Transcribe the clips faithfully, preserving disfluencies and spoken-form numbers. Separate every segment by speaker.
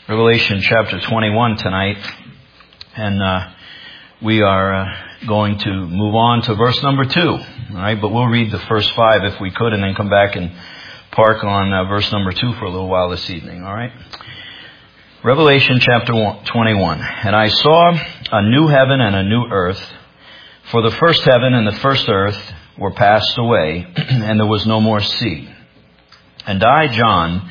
Speaker 1: Revelation chapter twenty-one tonight, and uh, we are uh, going to move on to verse number two, all right? But we'll read the first five if we could, and then come back and park on uh, verse number two for a little while this evening, all right? Revelation chapter twenty-one, and I saw a new heaven and a new earth, for the first heaven and the first earth were passed away, and there was no more sea. And I, John,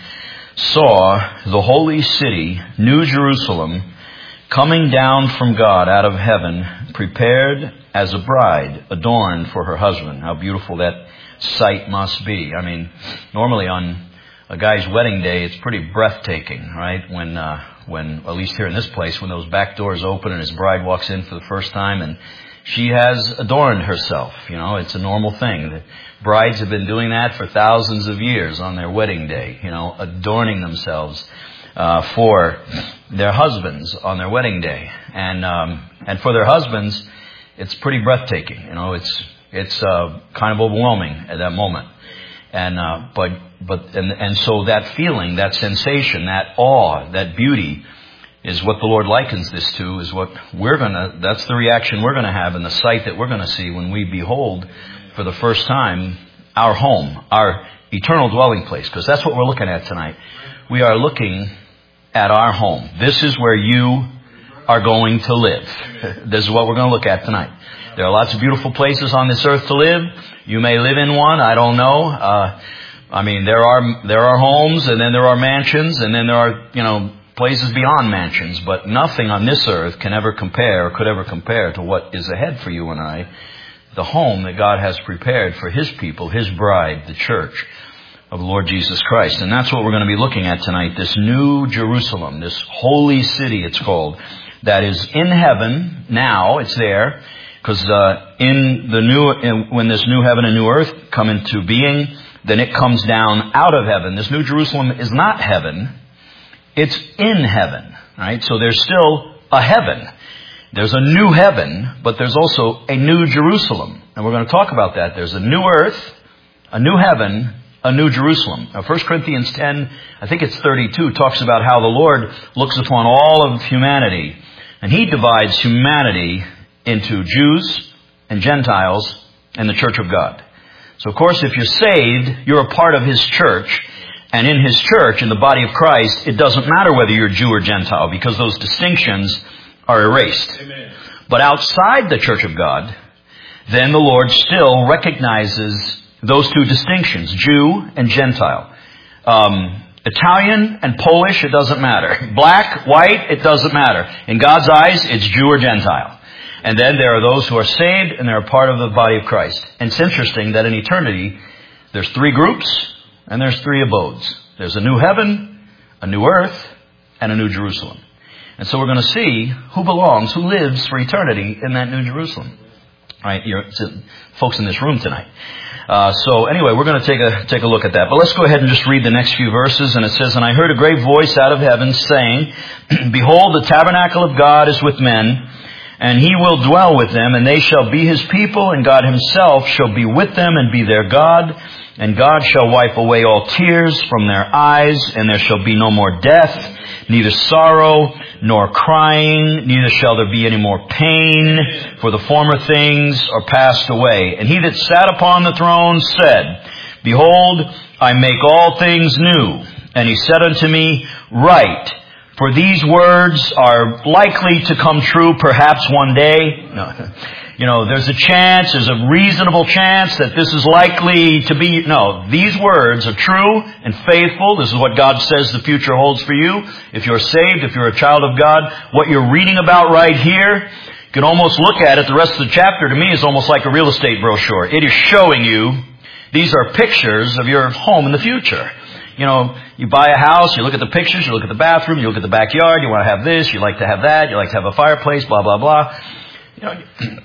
Speaker 1: saw the holy city, New Jerusalem, coming down from God out of heaven, prepared as a bride adorned for her husband. How beautiful that sight must be. I mean, normally on a guy's wedding day, it's pretty breathtaking, right? When, uh, when, at least here in this place, when those back doors open and his bride walks in for the first time and she has adorned herself. You know, it's a normal thing. The brides have been doing that for thousands of years on their wedding day, you know, adorning themselves uh, for their husbands on their wedding day. And um, and for their husbands, it's pretty breathtaking. You know, it's it's uh, kind of overwhelming at that moment. And uh, but but and and so that feeling, that sensation, that awe, that beauty is what the Lord likens this to, is what we're gonna, that's the reaction we're gonna have and the sight that we're gonna see when we behold for the first time our home, our eternal dwelling place, because that's what we're looking at tonight. We are looking at our home. This is where you are going to live. This is what we're going to look at tonight. There are lots of beautiful places on this earth to live. You may live in one, I don't know. Uh, I mean, there are, there are homes, and then there are mansions, and then there are, you know, places beyond mansions, but nothing on this earth can ever compare or could ever compare to what is ahead for you and I, the home that God has prepared for His people, His bride, the church of the Lord Jesus Christ. And that's what we're going to be looking at tonight, this New Jerusalem, this holy city it's called, that is in heaven now. It's there because uh, in the new, in, when this new heaven and new earth come into being, then it comes down out of heaven. This New Jerusalem is not heaven. It's in heaven, right? So there's still a heaven. There's a new heaven, but there's also a new Jerusalem. And we're going to talk about that. There's a new earth, a new heaven, a new Jerusalem. Now, First Corinthians ten, I think it's thirty-two, talks about how the Lord looks upon all of humanity. And He divides humanity into Jews and Gentiles and the church of God. So, of course, if you're saved, you're a part of His church. And in His church, in the body of Christ, it doesn't matter whether you're Jew or Gentile, because those distinctions are erased. Amen. But outside the church of God, then the Lord still recognizes those two distinctions, Jew and Gentile. Um, Italian and Polish, it doesn't matter. Black, white, it doesn't matter. In God's eyes, it's Jew or Gentile. And then there are those who are saved and they're a part of the body of Christ. And it's interesting that in eternity, there's three groups. And there's three abodes. There's a new heaven, a new earth, and a new Jerusalem. And so we're going to see who belongs, who lives for eternity in that new Jerusalem. All right, you're folks in this room tonight. Uh, so anyway, we're going to take a take a look at that. But let's go ahead and just read the next few verses. And it says, "And I heard a great voice out of heaven saying, Behold, the tabernacle of God is with men, and He will dwell with them, and they shall be His people, and God Himself shall be with them and be their God. And God shall wipe away all tears from their eyes, and there shall be no more death, neither sorrow, nor crying, neither shall there be any more pain, for the former things are passed away. And He that sat upon the throne said, Behold, I make all things new. And He said unto me, Write, for these words are likely to come true perhaps one day. No. You know, there's a chance, there's a reasonable chance that this is likely to be. No, these words are true and faithful. This is what God says the future holds for you. If you're saved, if you're a child of God, what you're reading about right here, you can almost look at it. The rest of the chapter to me is almost like a real estate brochure. It is showing you, these are pictures of your home in the future. You know, you buy a house, you look at the pictures, you look at the bathroom, you look at the backyard, you want to have this, you like to have that, you like to have a fireplace, blah, blah, blah. You know,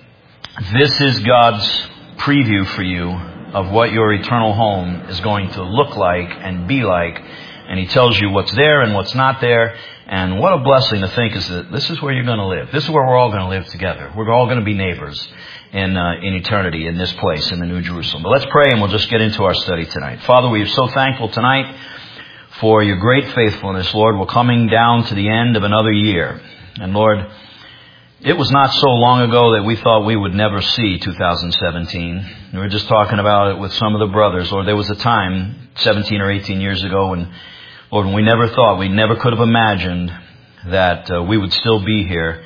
Speaker 1: this is God's preview for you of what your eternal home is going to look like and be like. And He tells you what's there and what's not there. And what a blessing to think is that this is where you're going to live. This is where we're all going to live together. We're all going to be neighbors in uh, in eternity in this place, in the New Jerusalem. But let's pray and we'll just get into our study tonight. Father, we are so thankful tonight for your great faithfulness, Lord. We're coming down to the end of another year. And Lord, it was not so long ago that we thought we would never see two thousand seventeen. We were just talking about it with some of the brothers. Lord, there was a time, seventeen or eighteen years ago, when, Lord, when we never thought, we never could have imagined that uh, we would still be here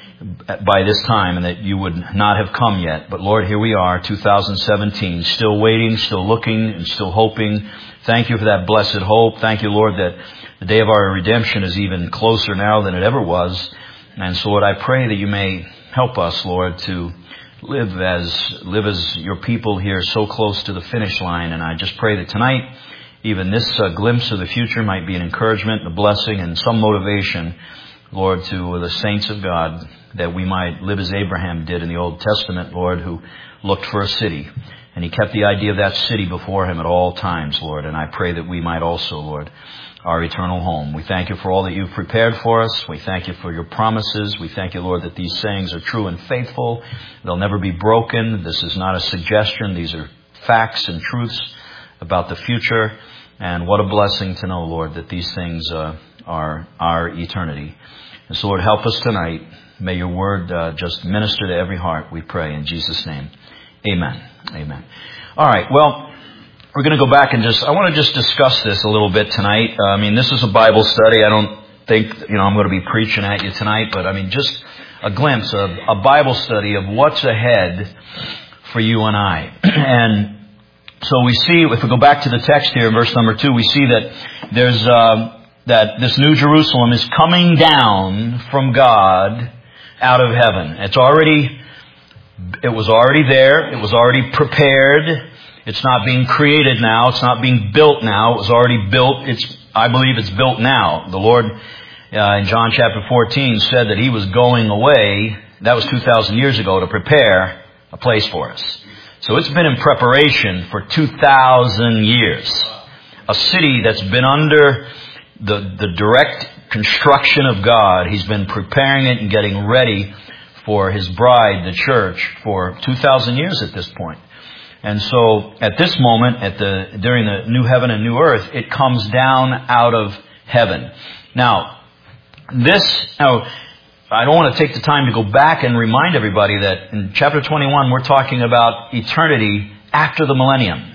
Speaker 1: by this time and that you would not have come yet. But Lord, here we are, two thousand seventeen, still waiting, still looking, and still hoping. Thank you for that blessed hope. Thank you, Lord, that the day of our redemption is even closer now than it ever was. And so, Lord, I pray that you may help us, Lord, to live as live as your people here so close to the finish line. And I just pray that tonight, even this uh, glimpse of the future might be an encouragement, a blessing, and some motivation, Lord, to the saints of God, that we might live as Abraham did in the Old Testament, Lord, who looked for a city. And he kept the idea of that city before him at all times, Lord. And I pray that we might also, Lord, our eternal home. We thank you for all that you've prepared for us. We thank you for your promises. We thank you, Lord, that these sayings are true and faithful. They'll never be broken. This is not a suggestion. These are facts and truths about the future. And what a blessing to know, Lord, that these things uh, are our eternity. And so, Lord, help us tonight. May your word uh, just minister to every heart, we pray, in Jesus' name. Amen. Amen. All right, well, we're going to go back and just, I want to just discuss this a little bit tonight. Uh, I mean, this is a Bible study. I don't think, you know, I'm going to be preaching at you tonight, but I mean, just a glimpse of a Bible study of what's ahead for you and I. And so we see, if we go back to the text here in verse number two, we see that there's, uh, that this new Jerusalem is coming down from God out of heaven. It's already, it was already there. It was already prepared. It's not being created now. It's not being built now. It was already built. It's, I believe it's built now. The Lord, uh, in John chapter fourteen, said that He was going away. That was two thousand years ago, to prepare a place for us. So it's been in preparation for two thousand years. A city that's been under the, the direct construction of God. He's been preparing it and getting ready for His bride, the church, for two thousand years at this point. And so at this moment, at the during the new heaven and new earth, it comes down out of heaven. Now, this, now, I don't want to take the time to go back and remind everybody that in chapter twenty-one, we're talking about eternity after the millennium.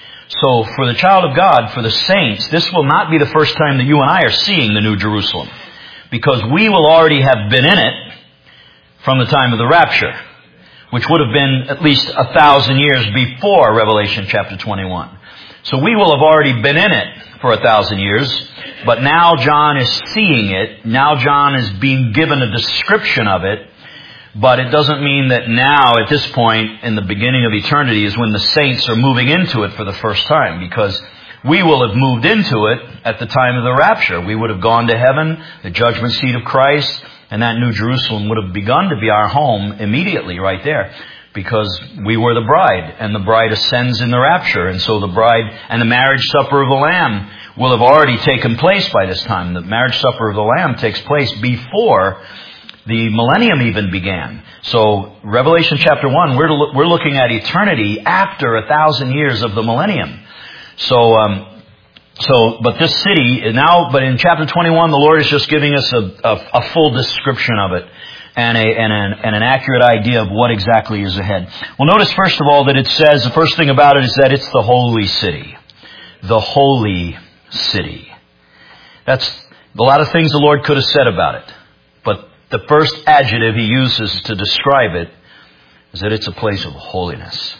Speaker 1: So for the child of God, for the saints, this will not be the first time that you and I are seeing the New Jerusalem, because we will already have been in it from the time of the rapture, which would have been at least a thousand years before Revelation chapter twenty-one. So we will have already been in it for a thousand years, but now John is seeing it. Now John is being given a description of it, but it doesn't mean that now, at this point, in the beginning of eternity, is when the saints are moving into it for the first time, because we will have moved into it at the time of the rapture. We would have gone to heaven, the judgment seat of Christ, and that New Jerusalem would have begun to be our home immediately right there, because we were the bride, and the bride ascends in the rapture. And so the bride and the marriage supper of the Lamb will have already taken place by this time. The marriage supper of the Lamb takes place before the millennium even began. So Revelation chapter one, we're, to, we're looking at eternity after a thousand years of the millennium. So, um, So, but this city now, but in chapter twenty-one, the Lord is just giving us a, a, a full description of it and a, and an, and an accurate idea of what exactly is ahead. Well, notice first of all that it says, the first thing about it is that it's the holy city. The holy city. That's a lot of things the Lord could have said about it. But the first adjective He uses to describe it is that it's a place of holiness.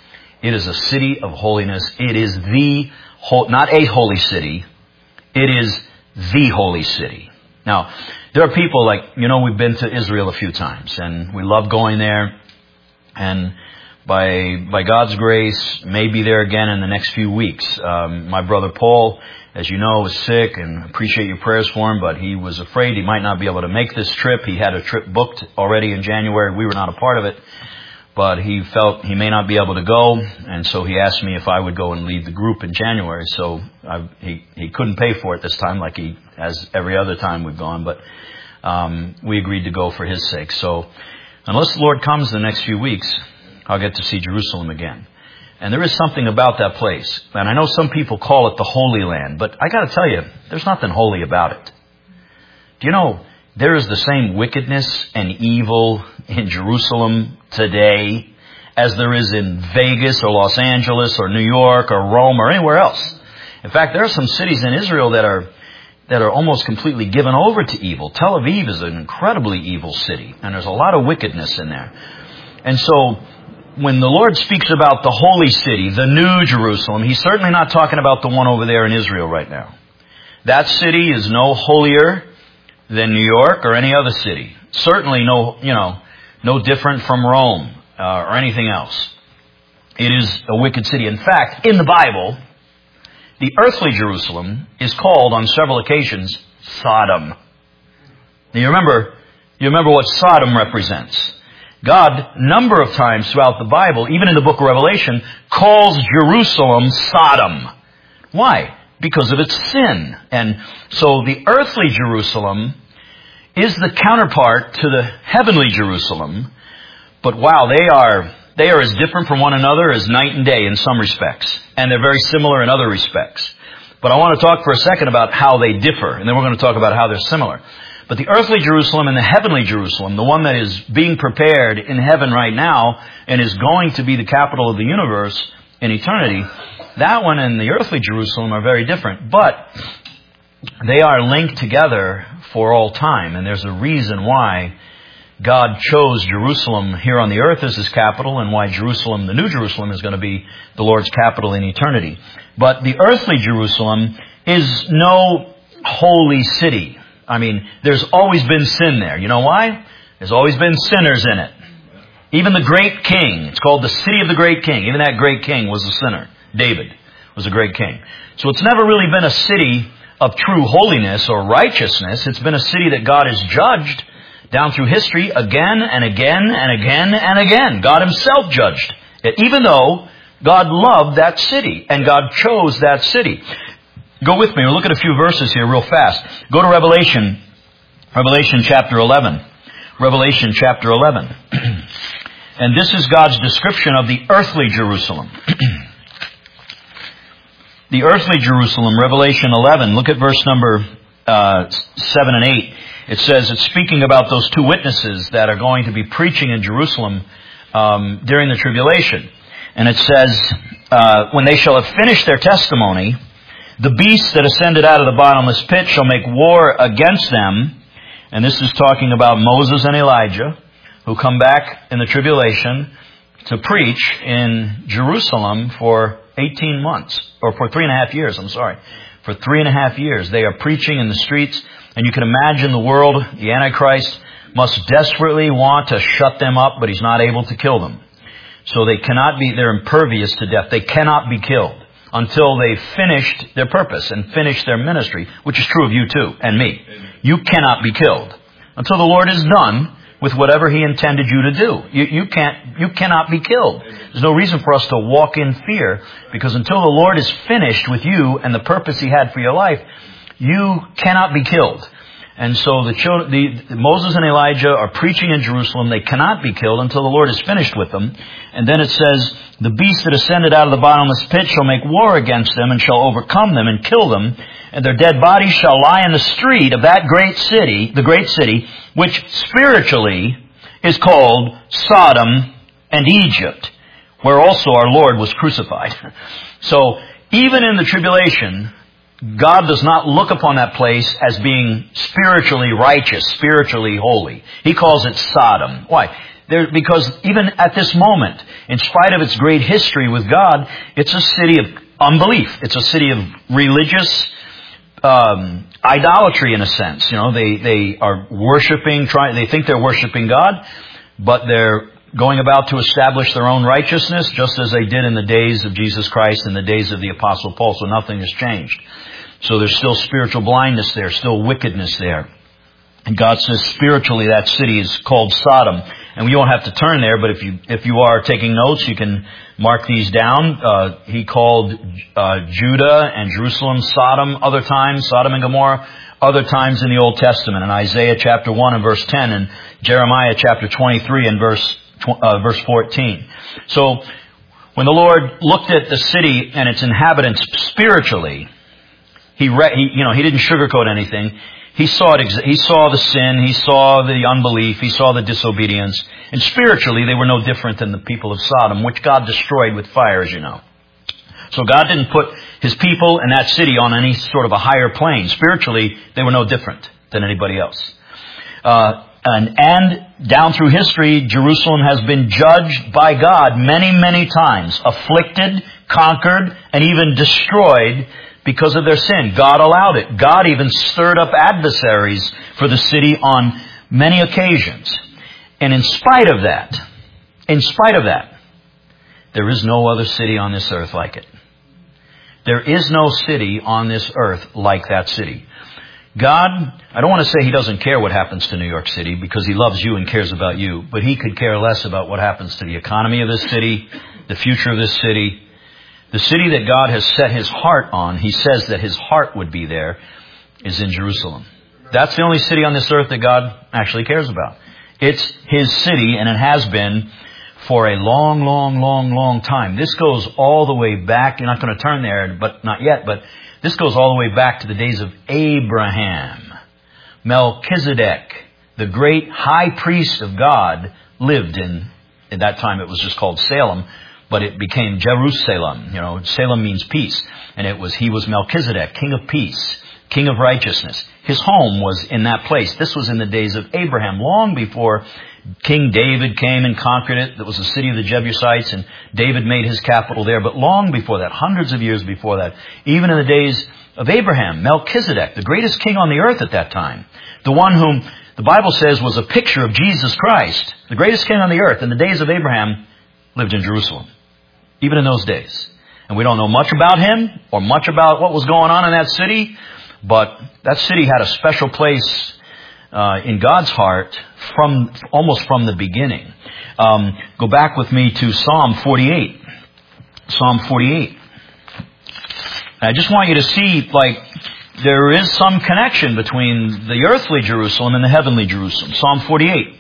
Speaker 1: It is a city of holiness. It is the not a holy city. It is the holy city. Now, there are people like, you know, we've been to Israel a few times and we love going there. And by by God's grace, may be there again in the next few weeks. Um, my brother Paul, as you know, was sick, and appreciate your prayers for him, but he was afraid he might not be able to make this trip. He had a trip booked already in January. We were not a part of it. But he felt he may not be able to go, and so he asked me if I would go and lead the group in January. So I, he he couldn't pay for it this time, like he has every other time we've gone. But um, we agreed to go for his sake. So unless the Lord comes in the next few weeks, I'll get to see Jerusalem again. And there is something about that place. And I know some people call it the Holy Land, but I got to tell you, there's nothing holy about it. Do you know, there is the same wickedness and evil in Jerusalem today as there is in Vegas or Los Angeles or New York or Rome or anywhere else. In fact, there are some cities in Israel that are that are almost completely given over to evil. Tel Aviv is an incredibly evil city, and there's a lot of wickedness in there. And so, when the Lord speaks about the holy city, the New Jerusalem, He's certainly not talking about the one over there in Israel right now. That city is no holier than New York or any other city. Certainly no, you know, no different from Rome uh, or anything else. It is a wicked city. In fact, in the Bible, the earthly Jerusalem is called on several occasions Sodom. Now you remember, you remember what Sodom represents. God, number of times throughout the Bible, even in the book of Revelation, calls Jerusalem Sodom. Why? Because of its sin. And so the earthly Jerusalem is the counterpart to the heavenly Jerusalem. But wow, they are they are as different from one another as night and day in some respects. And they're very similar in other respects. But I want to talk for a second about how they differ. And then we're going to talk about how they're similar. But the earthly Jerusalem and the heavenly Jerusalem, the one that is being prepared in heaven right now and is going to be the capital of the universe in eternity, that one and the earthly Jerusalem are very different. But they are linked together for all time. And there's a reason why God chose Jerusalem here on the earth as His capital, and why Jerusalem, the New Jerusalem, is going to be the Lord's capital in eternity. But the earthly Jerusalem is no holy city. I mean, there's always been sin there. You know why? There's always been sinners in it. Even the great king, it's called the city of the great king. Even that great king was a sinner. David was a great king. So it's never really been a city of true holiness or righteousness. It's been a city that God has judged down through history again and again and again and again. God Himself judged it, even though God loved that city and God chose that city. Go with me. We'll look at a few verses here real fast. Go to Revelation, Revelation chapter eleven. Revelation chapter eleven. And this is God's description of the earthly Jerusalem. The earthly Jerusalem, Revelation eleven. Look at verse number uh, seven and eight. It says, it's speaking about those two witnesses that are going to be preaching in Jerusalem um, during the tribulation. And it says, uh, when they shall have finished their testimony, the beast that ascended out of the bottomless pit shall make war against them. And this is talking about Moses and Elijah, who come back in the tribulation to preach in Jerusalem for eighteen months, or for three and a half years, I'm sorry. For three and a half years. They are preaching in the streets, and you can imagine the world, the Antichrist, must desperately want to shut them up, but he's not able to kill them. So they cannot be, they're impervious to death. They cannot be killed until they've finished their purpose and finished their ministry, which is true of you too, and me. You cannot be killed until the Lord is done with whatever He intended you to do. You, you can't, you cannot be killed. There's no reason for us to walk in fear, because until the Lord is finished with you and the purpose He had for your life, you cannot be killed. And so the, children, the, the Moses and Elijah are preaching in Jerusalem. They cannot be killed until the Lord is finished with them. And then it says, the beast that ascended out of the bottomless pit shall make war against them and shall overcome them and kill them. And their dead bodies shall lie in the street of that great city, the great city, which spiritually is called Sodom and Egypt, where also our Lord was crucified. So even in the tribulation, God does not look upon that place as being spiritually righteous, spiritually holy. He calls it Sodom. Why? There, because even at this moment, in spite of its great history with God, it's a city of unbelief. It's a city of religious um, idolatry, in a sense. You know, they they are worshiping, trying. They think they're worshiping God, but they're going about to establish their own righteousness, just as they did in the days of Jesus Christ and the days of the Apostle Paul. So nothing has changed. So there's still spiritual blindness there, still wickedness there. And God says spiritually that city is called Sodom. And you don't have to turn there, but if you if you are taking notes, you can mark these down. Uh, he called uh, Judah and Jerusalem Sodom other times, Sodom and Gomorrah, other times in the Old Testament, in Isaiah chapter one and verse ten, and Jeremiah chapter twenty-three and verse uh, verse fourteen. So When the Lord looked at the city and its inhabitants spiritually, he, re- he you know, he didn't sugarcoat anything. He saw it. Ex- he saw the sin. He saw the unbelief. He saw the disobedience. And spiritually, they were no different than the people of Sodom, which God destroyed with fire, as you know. So God didn't put His people and that city on any sort of a higher plane. Spiritually, they were no different than anybody else. Uh, and, and down through history, Jerusalem has been judged by God many, many times, afflicted, conquered, and even destroyed because of their sin. God allowed it. God even stirred up adversaries for the city on many occasions. And in spite of that, in spite of that, there is no other city on this earth like it. There is no city on this earth like that city. God, I don't want to say He doesn't care what happens to New York City because He loves you and cares about you, but He could care less about what happens to the economy of this city, the future of this city. The city that God has set His heart on, He says that His heart would be there, is in Jerusalem. That's the only city on this earth that God actually cares about. It's His city, and it has been for a long, long, long, long time. This goes all the way back. You're not going to turn there, but not yet, but this goes all the way back to the days of Abraham. Melchizedek, the great high priest of God, lived in, at that time it was just called Salem, but it became Jerusalem. You know, Salem means peace. And it was, he was Melchizedek, king of peace, king of righteousness. His home was in that place. This was in the days of Abraham, long before King David came and conquered it. That was the city of the Jebusites, and David made his capital there. But long before that, hundreds of years before that, even in the days of Abraham, Melchizedek, the greatest king on the earth at that time, the one whom the Bible says was a picture of Jesus Christ, the greatest king on the earth in the days of Abraham, lived in Jerusalem, even in those days. And we don't know much about him or much about what was going on in that city, but that city had a special place uh, in God's heart from almost from the beginning. Um, go back with me to Psalm forty-eight. Psalm forty-eight. I just want you to see, like, there is some connection between the earthly Jerusalem and the heavenly Jerusalem. Psalm forty-eight.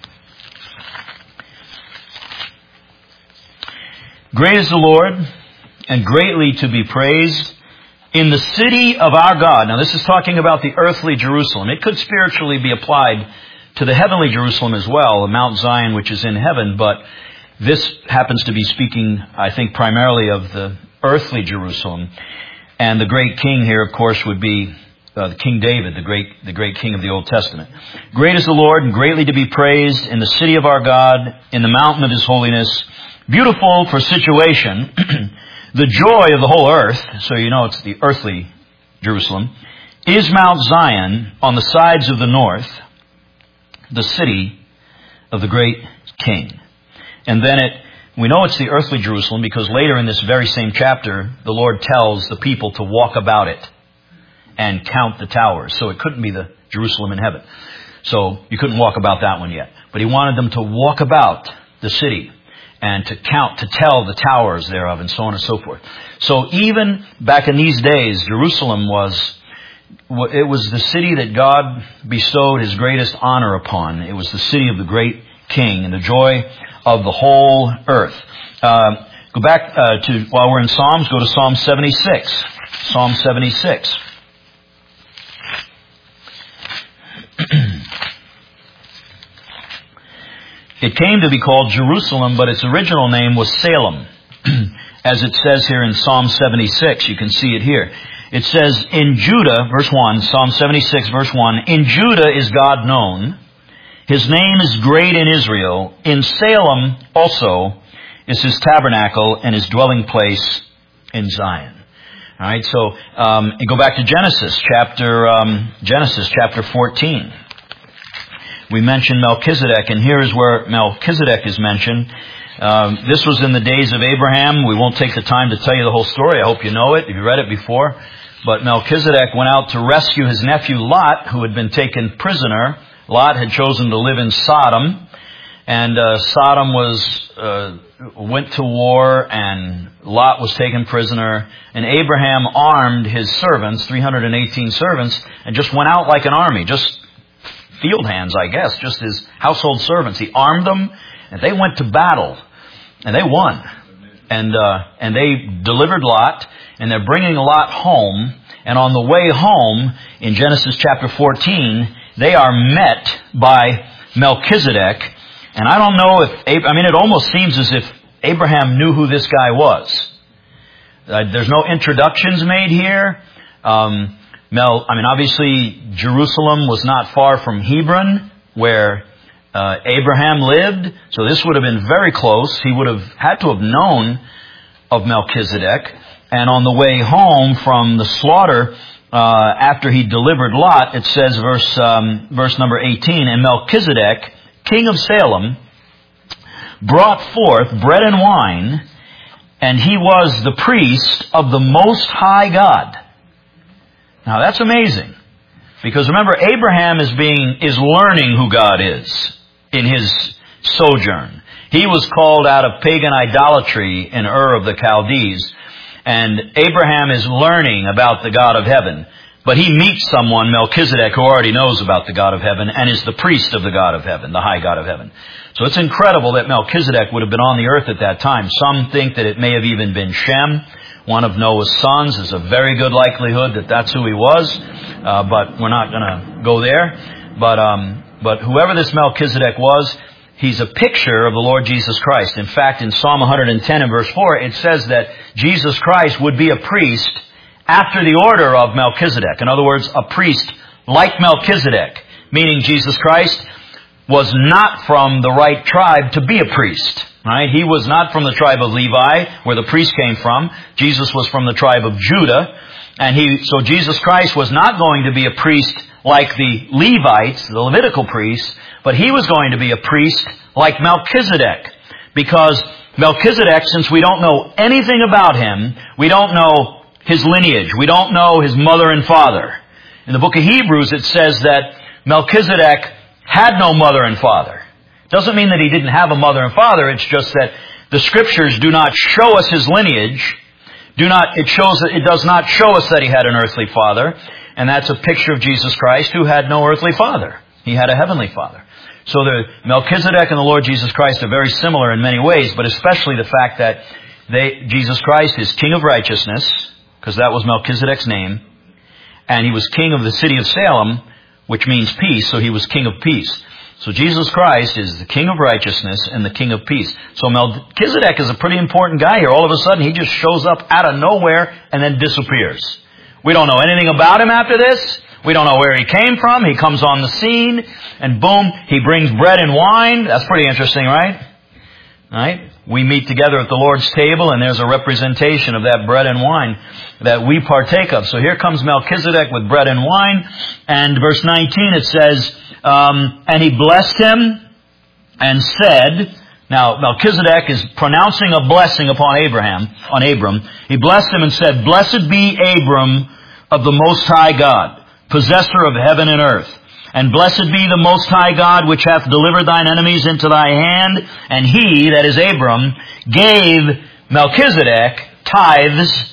Speaker 1: Great is the Lord, and greatly to be praised in the city of our God. Now, this is talking about the earthly Jerusalem. It could spiritually be applied to the heavenly Jerusalem as well, the Mount Zion, which is in heaven, but this happens to be speaking, I think, primarily of the earthly Jerusalem. And the great king here, of course, would be uh, King David, the great, the great king of the Old Testament. Great is the Lord, and greatly to be praised in the city of our God, in the mountain of His holiness. Beautiful for situation, the joy of the whole earth, so you know it's the earthly Jerusalem, is Mount Zion on the sides of the north, the city of the great king. And then it, we know it's the earthly Jerusalem because later in this very same chapter, the Lord tells the people to walk about it and count the towers. So it couldn't be the Jerusalem in heaven. So you couldn't walk about that one yet. But He wanted them to walk about the city and to count, to tell the towers thereof, and so on and so forth. So even back in these days, Jerusalem was, it was the city that God bestowed His greatest honor upon. It was the city of the great king and the joy of the whole earth. Uh, go back uh, to, while we're in Psalms, go to Psalm seventy-six. Psalm seventy-six. It came to be called Jerusalem, but its original name was Salem. As it says here in Psalm seventy-six, you can see it here. It says, in Judah, verse one, Psalm seventy-six, verse one, in Judah is God known. His name is great in Israel. In Salem also is His tabernacle and His dwelling place in Zion. All right, so um, you go back to Genesis chapter um, Genesis chapter fourteen. We mentioned Melchizedek, and here is where Melchizedek is mentioned. Um, this was in the days of Abraham. We won't take the time to tell you the whole story. I hope you know it, if you read it before. But Melchizedek went out to rescue his nephew Lot, who had been taken prisoner. Lot had chosen to live in Sodom, and uh, Sodom was uh, went to war, and Lot was taken prisoner. And Abraham armed his servants, three hundred eighteen servants, and just went out like an army, just field hands, I guess, just his household servants. He armed them, and they went to battle, and they won. and uh, and they delivered Lot, and they're bringing Lot home. And on the way home, in Genesis chapter fourteen, they are met by Melchizedek. And I don't know if, I mean, it almost seems as if Abraham knew who this guy was. Uh, there's no introductions made here. Um, Mel, I mean, obviously, Jerusalem was not far from Hebron, where uh, Abraham lived. So this would have been very close. He would have had to have known of Melchizedek. And on the way home from the slaughter, uh, after he delivered Lot, it says, verse um, verse number eighteen, and Melchizedek, king of Salem, brought forth bread and wine, and he was the priest of the Most High God. Now that's amazing, because remember, Abraham is being is learning who God is in his sojourn. He was called out of pagan idolatry in Ur of the Chaldees. And Abraham is learning about the God of heaven. But he meets someone, Melchizedek, who already knows about the God of heaven and is the priest of the God of heaven, the high God of heaven. So it's incredible that Melchizedek would have been on the earth at that time. Some think that it may have even been Shem, one of Noah's sons. There's a very good likelihood that that's who he was. Uh, but we're not going to go there. But, um, but whoever this Melchizedek was, he's a picture of the Lord Jesus Christ. In fact, in Psalm one hundred ten and verse four, it says that Jesus Christ would be a priest after the order of Melchizedek. In other words, a priest like Melchizedek, meaning Jesus Christ was not from the right tribe to be a priest. Right? He was not from the tribe of Levi, where the priest came from. Jesus was from the tribe of Judah. And he, so Jesus Christ was not going to be a priest like the Levites, the Levitical priests, but he was going to be a priest like Melchizedek. Because Melchizedek, since we don't know anything about him, we don't know his lineage, we don't know his mother and father. In the book of Hebrews it says that Melchizedek had no mother and father. Doesn't mean that he didn't have a mother and father, it's just that the scriptures do not show us his lineage. Do not, it shows, it does not show us that he had an earthly father. And that's a picture of Jesus Christ, who had no earthly father. He had a heavenly father. So the Melchizedek and the Lord Jesus Christ are very similar in many ways, but especially the fact that they, Jesus Christ is King of Righteousness, because that was Melchizedek's name, and he was King of the city of Salem, which means peace, so he was King of Peace. So Jesus Christ is the King of Righteousness and the King of Peace. So Melchizedek is a pretty important guy here. All of a sudden, he just shows up out of nowhere and then disappears. We don't know anything about him after this. We don't know where he came from. He comes on the scene, and boom, he brings bread and wine. That's pretty interesting, right? Right? We meet together at the Lord's table, and there's a representation of that bread and wine that we partake of. So here comes Melchizedek with bread and wine, and verse nineteen it says, um, and he blessed him and said, now Melchizedek is pronouncing a blessing upon Abraham, on Abram. He blessed him and said, blessed be Abram of the Most High God, possessor of heaven and earth. And blessed be the Most High God, which hath delivered thine enemies into thy hand. And he, that is Abram, gave Melchizedek tithes.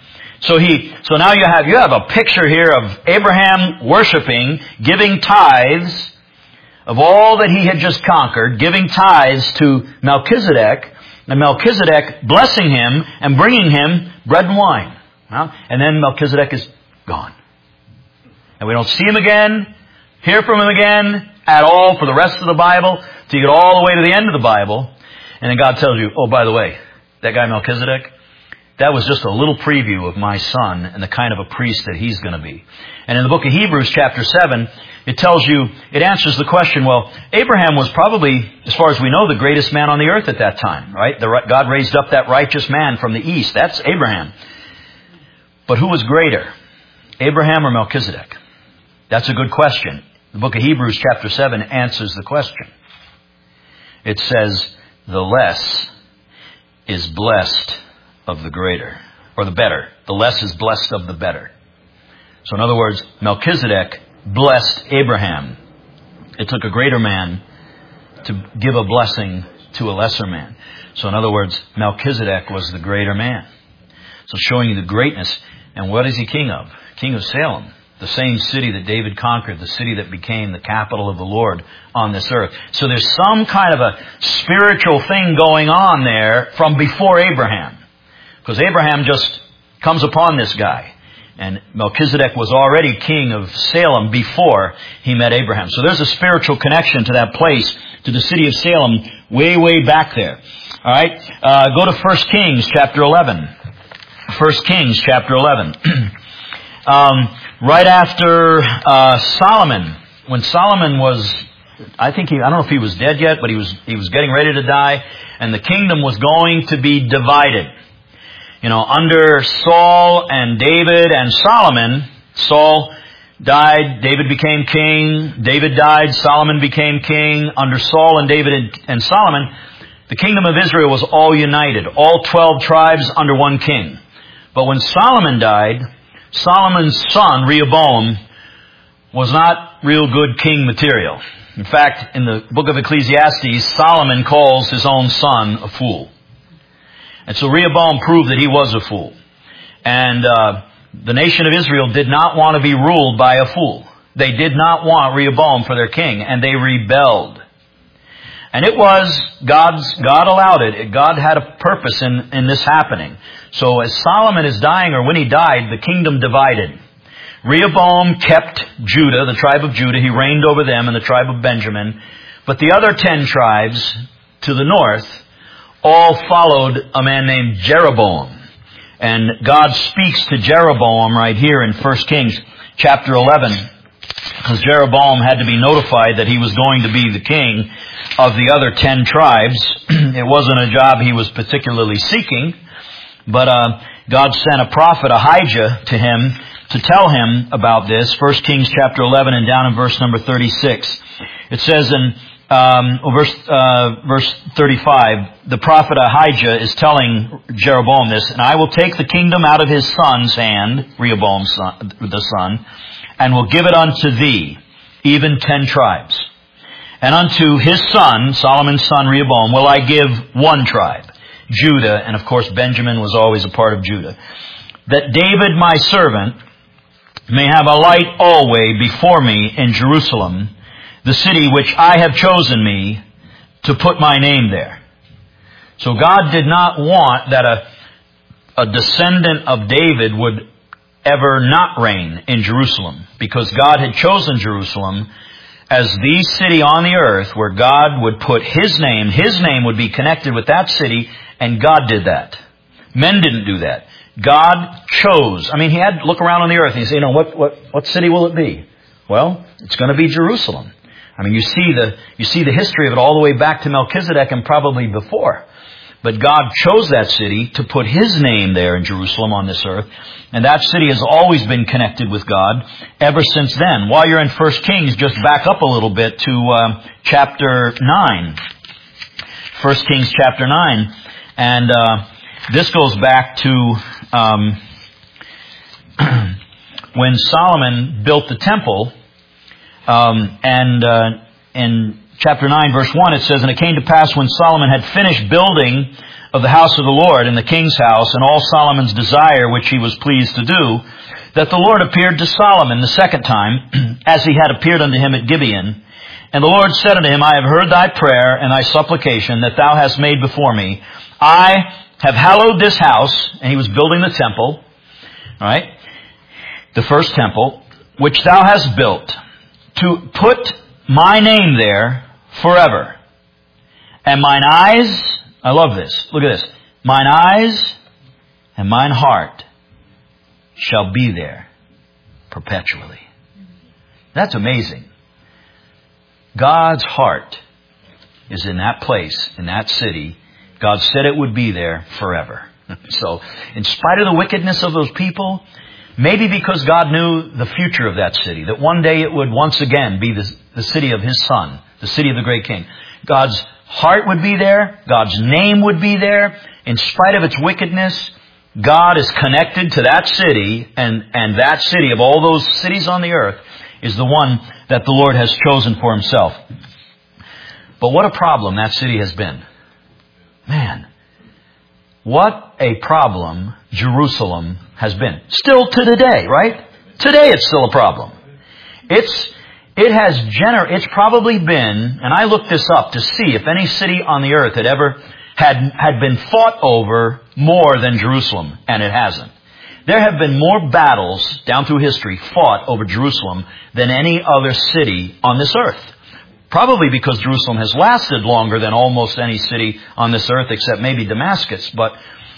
Speaker 1: So he, so now you have, you have a picture here of Abraham worshiping, giving tithes of all that he had just conquered, giving tithes to Melchizedek, and Melchizedek blessing him and bringing him bread and wine. Well, and then Melchizedek is gone. And we don't see him again, hear from him again at all for the rest of the Bible, till you get all the way to the end of the Bible. And then God tells you, oh, by the way, that guy Melchizedek, that was just a little preview of my son and the kind of a priest that he's going to be. And in the book of Hebrews chapter seven, it tells you, it answers the question, well, Abraham was probably, as far as we know, the greatest man on the earth at that time, right? The, God raised up that righteous man from the east. That's Abraham. But who was greater, Abraham or Melchizedek? That's a good question. The book of Hebrews chapter seven answers the question. It says, the less is blessed of the greater, or the better. The less is blessed of the better. So in other words, Melchizedek blessed Abraham. It took a greater man to give a blessing to a lesser man. So in other words, Melchizedek was the greater man. So showing you the greatness. And what is he king of? King of Salem. The same city that David conquered, the city that became the capital of the Lord on this earth. So there's some kind of a spiritual thing going on there from before Abraham. Because Abraham just comes upon this guy. And Melchizedek was already king of Salem before he met Abraham. So there's a spiritual connection to that place, to the city of Salem, way, way back there. All right? Uh, go to First Kings chapter eleven. First Kings chapter eleven. um, right after uh, Solomon, when Solomon was, I think he, I don't know if he was dead yet, but he was he was getting ready to die, and the kingdom was going to be divided. You know, under Saul and David and Solomon, Saul died, David became king, David died, Solomon became king. Under Saul and David and, and Solomon, the kingdom of Israel was all united, all twelve tribes under one king. But when Solomon died, Solomon's son, Rehoboam, was not real good king material. In fact, in the book of Ecclesiastes, Solomon calls his own son a fool. And so Rehoboam proved that he was a fool. And uh, the nation of Israel did not want to be ruled by a fool. They did not want Rehoboam for their king, and they rebelled. And it was God's, God allowed it. God had a purpose in, in this happening. So as Solomon is dying, or when he died, the kingdom divided. Rehoboam kept Judah, the tribe of Judah. He reigned over them and the tribe of Benjamin. But the other ten tribes to the north all followed a man named Jeroboam. And God speaks to Jeroboam right here in First Kings chapter eleven. Because Jeroboam had to be notified that he was going to be the king of the other ten tribes. It wasn't a job he was particularly seeking. But uh, God sent a prophet, Ahijah, to him to tell him about this. First Kings chapter eleven and down in verse number thirty-six. It says in Um, verse, uh, verse thirty-five, the prophet Ahijah is telling Jeroboam this, and I will take the kingdom out of his son's hand, Rehoboam's son, the son, and will give it unto thee, even ten tribes. And unto his son, Solomon's son Rehoboam, will I give one tribe, Judah, and of course Benjamin was always a part of Judah, that David my servant may have a light always before me in Jerusalem, the city which I have chosen me to put my name there. So God did not want that a, a descendant of David would ever not reign in Jerusalem, because God had chosen Jerusalem as the city on the earth where God would put His name. His name would be connected with that city, and God did that. Men didn't do that. God chose. I mean, He had to look around on the earth and He said, you know, what, what, what city will it be? Well, it's going to be Jerusalem. I mean, you see the you see the history of it all the way back to Melchizedek and probably before. But God chose that city to put His name there in Jerusalem on this earth. And that city has always been connected with God ever since then. While you're in First Kings, just back up a little bit to uh, chapter nine. First Kings chapter nine. And uh, this goes back to um, when Solomon built the temple. Um, and uh, in chapter nine, verse one, it says, and it came to pass when Solomon had finished building of the house of the Lord and the king's house and all Solomon's desire, which he was pleased to do, that the Lord appeared to Solomon the second time, as he had appeared unto him at Gibeon. And the Lord said unto him, I have heard thy prayer and thy supplication that thou hast made before me. I have hallowed this house, and he was building the temple, all right, the first temple, which thou hast built, to put my name there forever. And mine eyes, I love this, look at this, mine eyes and mine heart shall be there perpetually. That's amazing. God's heart is in that place, in that city. God said it would be there forever. So, in spite of the wickedness of those people, maybe because God knew the future of that city, that one day it would once again be the, the city of His Son, the city of the great King. God's heart would be there. God's name would be there. In spite of its wickedness, God is connected to that city, and, and that city of all those cities on the earth is the one that the Lord has chosen for Himself. But what a problem that city has been. Man, what a problem Jerusalem has been. Still to today, right? Today it's still a problem. It's, it has gener, it's probably been, and I looked this up to see if any city on the earth had ever had, had been fought over more than Jerusalem, and it hasn't. There have been more battles down through history fought over Jerusalem than any other city on this earth. Probably because Jerusalem has lasted longer than almost any city on this earth except maybe Damascus. But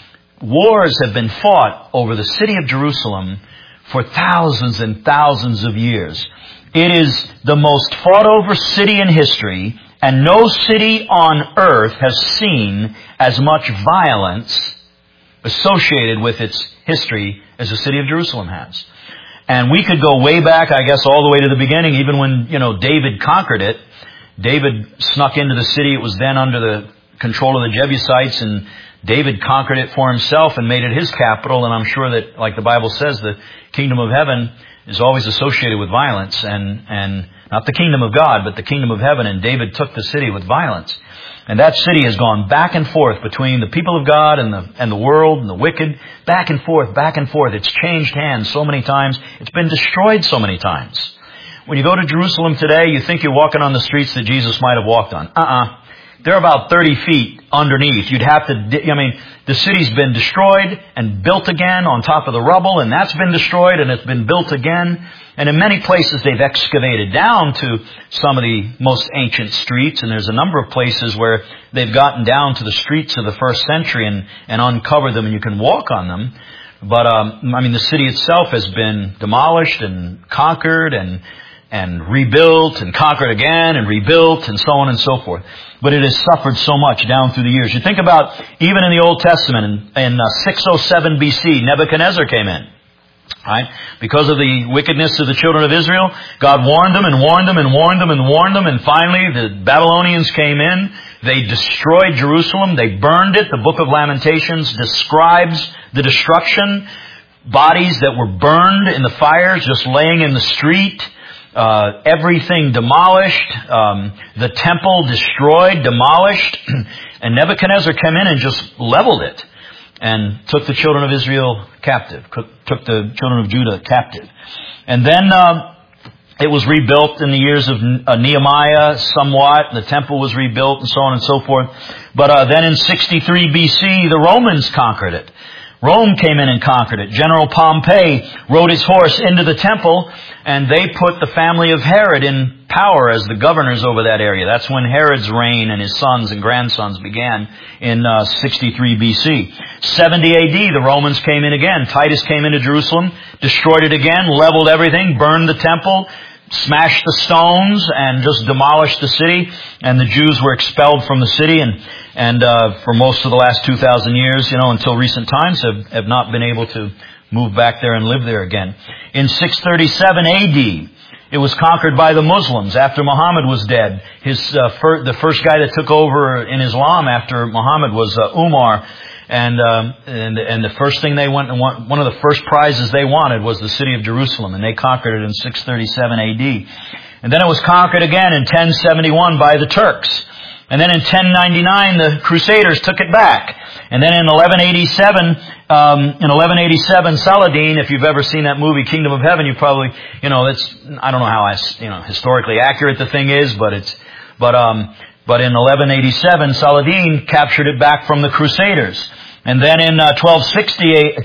Speaker 1: wars have been fought over the city of Jerusalem for thousands and thousands of years. It is the most fought over city in history, and no city on earth has seen as much violence associated with its history as the city of Jerusalem has. And we could go way back, I guess, all the way to the beginning, even when, you know, David conquered it. David snuck into the city. It was then under the control of the Jebusites, and David conquered it for himself and made it his capital. And I'm sure that, like the Bible says, the kingdom of heaven is always associated with violence, and, and not the kingdom of God, but the kingdom of heaven. And David took the city with violence. And that city has gone back and forth between the people of God and the, and the world and the wicked. Back and forth, back and forth. It's changed hands so many times. It's been destroyed so many times. When you go to Jerusalem today, you think you're walking on the streets that Jesus might have walked on. Uh-uh. They're about thirty feet underneath. You'd have to, I mean, the city's been destroyed and built again on top of the rubble, and that's been destroyed and it's been built again. And in many places they've excavated down to some of the most ancient streets, and there's a number of places where they've gotten down to the streets of the first century and, and uncovered them, and you can walk on them. But, um, I mean, the city itself has been demolished and conquered and and rebuilt and conquered again and rebuilt and so on and so forth. But it has suffered so much down through the years. You think about, even in the Old Testament, in, in uh, six oh seven B C, Nebuchadnezzar came in. Right? Because of the wickedness of the children of Israel, God warned them and warned them and warned them and warned them, and finally the Babylonians came in. They destroyed Jerusalem. They burned it. The book of Lamentations describes the destruction. Bodies that were burned in the fires, just laying in the street. Uh, everything demolished, um, the temple destroyed, demolished, and Nebuchadnezzar came in and just leveled it and took the children of Israel captive, took the children of Judah captive. And then uh, it was rebuilt in the years of uh, Nehemiah somewhat. The temple was rebuilt and so on and so forth. But uh, then in sixty-three B C, the Romans conquered it. Rome came in and conquered it. General Pompey rode his horse into the temple, and they put the family of Herod in power as the governors over that area. That's when Herod's reign and his sons and grandsons began in uh, sixty-three B C. seventy A D, the Romans came in again. Titus came into Jerusalem, destroyed it again, leveled everything, burned the temple, smashed the stones, and just demolished the city. And the Jews were expelled from the city, and and uh, for most of the last two thousand years, you know, until recent times, have, have not been able to move back there and live there again. In six thirty-seven A D, it was conquered by the Muslims after Muhammad was dead. His uh, fir- the first guy that took over in Islam after Muhammad was uh, Umar. And, um, and and the first thing they went and want, one of the first prizes they wanted was the city of Jerusalem, and they conquered it in six thirty-seven A D. And then it was conquered again in ten seventy-one by the Turks. And then in ten ninety-nine, the Crusaders took it back. And then in eleven eighty-seven, um, in eleven eighty-seven, Saladin, if you've ever seen that movie, Kingdom of Heaven, you probably, you know, it's, I don't know how, you know, historically accurate the thing is, but it's, but, um, but in eleven eighty-seven, Saladin captured it back from the Crusaders. And then in uh, twelve sixty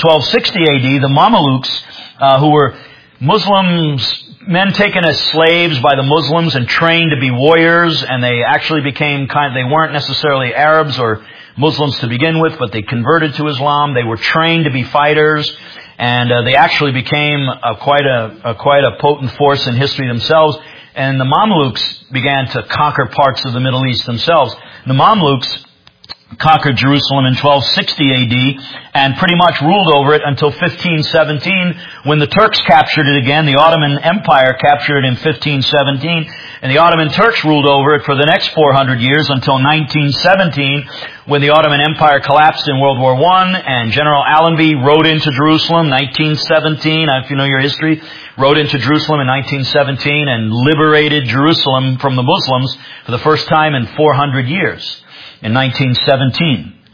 Speaker 1: A D, the Mamelukes, uh, who were Muslims, men taken as slaves by the Muslims and trained to be warriors, and they actually became kind, they weren't necessarily Arabs or Muslims to begin with, but they converted to Islam. They were trained to be fighters, and uh, they actually became a, quite a, a quite a potent force in history themselves. And the Mamelukes began to conquer parts of the Middle East themselves. The Mamelukes conquered Jerusalem in twelve sixty A D and pretty much ruled over it until fifteen seventeen, when the Turks captured it again. The Ottoman Empire captured it in fifteen seventeen, and the Ottoman Turks ruled over it for the next four hundred years until nineteen seventeen, when the Ottoman Empire collapsed in World War One, and General Allenby rode into Jerusalem, nineteen seventeen, if you know your history, rode into Jerusalem in nineteen seventeen and liberated Jerusalem from the Muslims for the first time in four hundred years. In nineteen seventeen.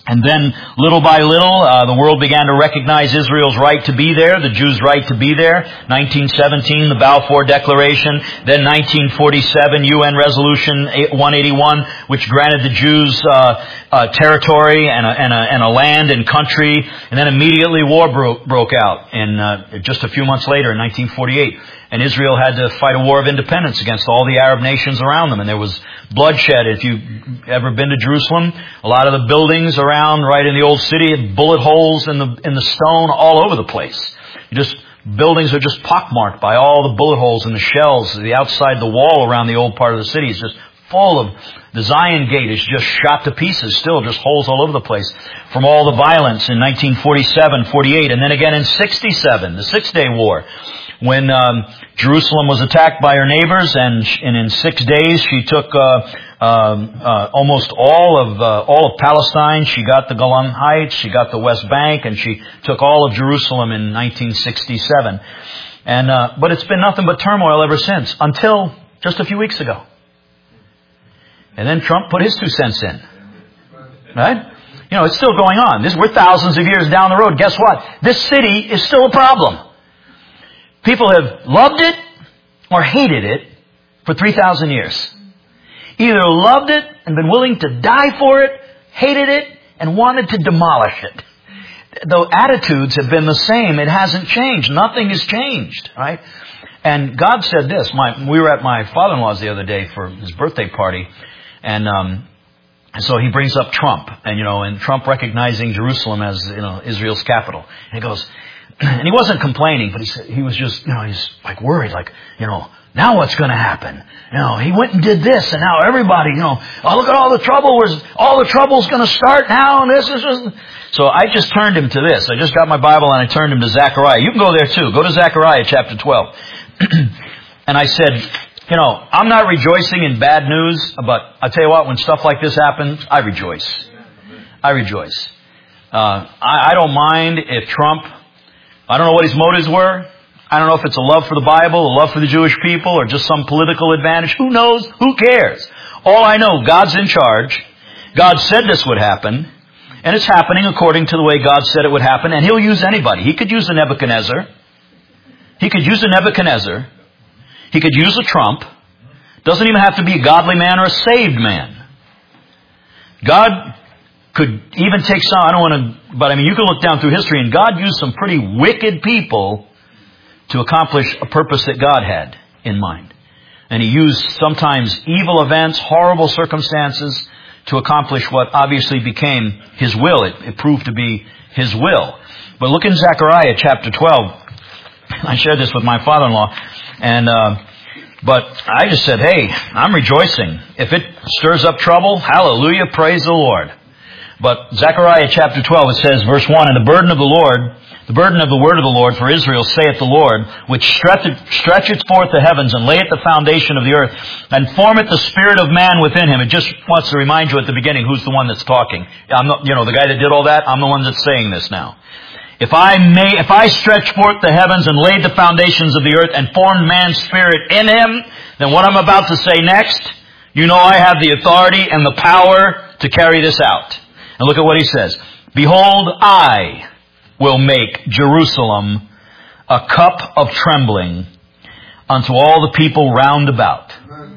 Speaker 1: And then, little by little, uh, the world began to recognize Israel's right to be there, the Jews' right to be there. nineteen seventeen, the Balfour Declaration. Then nineteen forty-seven, U N Resolution one eighty-one, which granted the Jews uh, uh, territory and a, and, a, and a land and country. And then immediately war broke, broke out. And uh, just a few months later, in nineteen forty-eight, and Israel had to fight a war of independence against all the Arab nations around them. And there was bloodshed. If you've ever been to Jerusalem, a lot of the buildings around right in the old city had bullet holes in the in the stone all over the place. You just buildings are just pockmarked by all the bullet holes and the shells. The outside the wall around the old part of the city is just full of, the Zion Gate is just shot to pieces, still just holes all over the place from all the violence in nineteen forty-seven, forty-eight, and then again in sixty-seven, the Six-Day War, when um, Jerusalem was attacked by her neighbors, and, and in six days she took uh, um, uh, almost all of uh, all of Palestine. She got the Golan Heights, she got the West Bank, and she took all of Jerusalem in nineteen sixty-seven. And uh, but it's been nothing but turmoil ever since, until just a few weeks ago. And then Trump put his two cents in. Right? You know, it's still going on. This, we're thousands of years down the road. Guess what? This city is still a problem. People have loved it or hated it for three thousand years. Either loved it and been willing to die for it, hated it, and wanted to demolish it. The attitudes have been the same. It hasn't changed. Nothing has changed, right? And God said this. My, we were at my father-in-law's the other day for his birthday party, and um, so he brings up Trump, and you know, and Trump recognizing Jerusalem as, you know, Israel's capital. And he goes, and he wasn't complaining, but he said he was just, you know, he's like worried, like, you know, now what's going to happen? You know, he went and did this, and now everybody, you know, oh, look at all the trouble. Was all the trouble's going to start now, and this is just. So I just turned him to this. I just got my Bible and I turned him to Zechariah. You can go there too. Go to Zechariah chapter twelve. And I said, you know, I'm not rejoicing in bad news, but I tell you what, when stuff like this happens, I rejoice. I rejoice. Uh, I, I don't mind if Trump, I don't know what his motives were. I don't know if it's a love for the Bible, a love for the Jewish people, or just some political advantage. Who knows? Who cares? All I know, God's in charge. God said this would happen. And it's happening according to the way God said it would happen. And He'll use anybody. He could use a Nebuchadnezzar. He could use a Nebuchadnezzar. He could use a Trump. Doesn't even have to be a godly man or a saved man. God could even take some, I don't want to, but I mean, you can look down through history, and God used some pretty wicked people to accomplish a purpose that God had in mind. And He used sometimes evil events, horrible circumstances, to accomplish what obviously became His will. It, it proved to be His will. But look in Zechariah chapter twelve. I shared this with my father-in-law. And, uh, but I just said, hey, I'm rejoicing. If it stirs up trouble, hallelujah, praise the Lord. But Zechariah chapter twelve, it says, verse one, and the burden of the Lord, the burden of the word of the Lord for Israel, saith the Lord, which stretcheth, stretcheth forth the heavens and layeth the foundation of the earth, and formeth the spirit of man within him. It just wants to remind you at the beginning who's the one that's talking. I'm not, you know, the guy that did all that, I'm the one that's saying this now. If I may, if I stretch forth the heavens and laid the foundations of the earth and formed man's spirit in him, then what I'm about to say next, you know I have the authority and the power to carry this out. And look at what he says. Behold, I will make Jerusalem a cup of trembling unto all the people round about.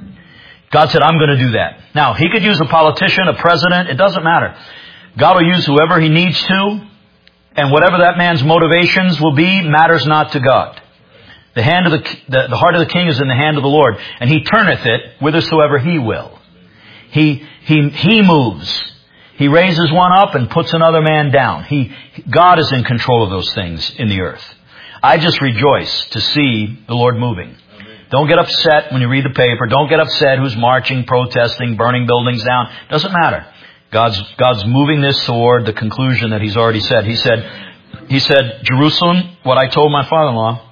Speaker 1: God said, I'm going to do that. Now, He could use a politician, a president, it doesn't matter. God will use whoever He needs to, and whatever that man's motivations will be matters not to God. The hand of the, the, the heart of the king is in the hand of the Lord, and He turneth it whithersoever He will. He, he, he moves. He raises one up and puts another man down. He, God is in control of those things in the earth. I just rejoice to see the Lord moving. Amen. Don't get upset when you read the paper. Don't get upset who's marching, protesting, burning buildings down. Doesn't matter. God's, God's moving this toward the conclusion that He's already said. He said, He said, Jerusalem, what I told my father-in-law,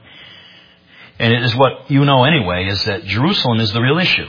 Speaker 1: and it is what you know anyway, is that Jerusalem is the real issue.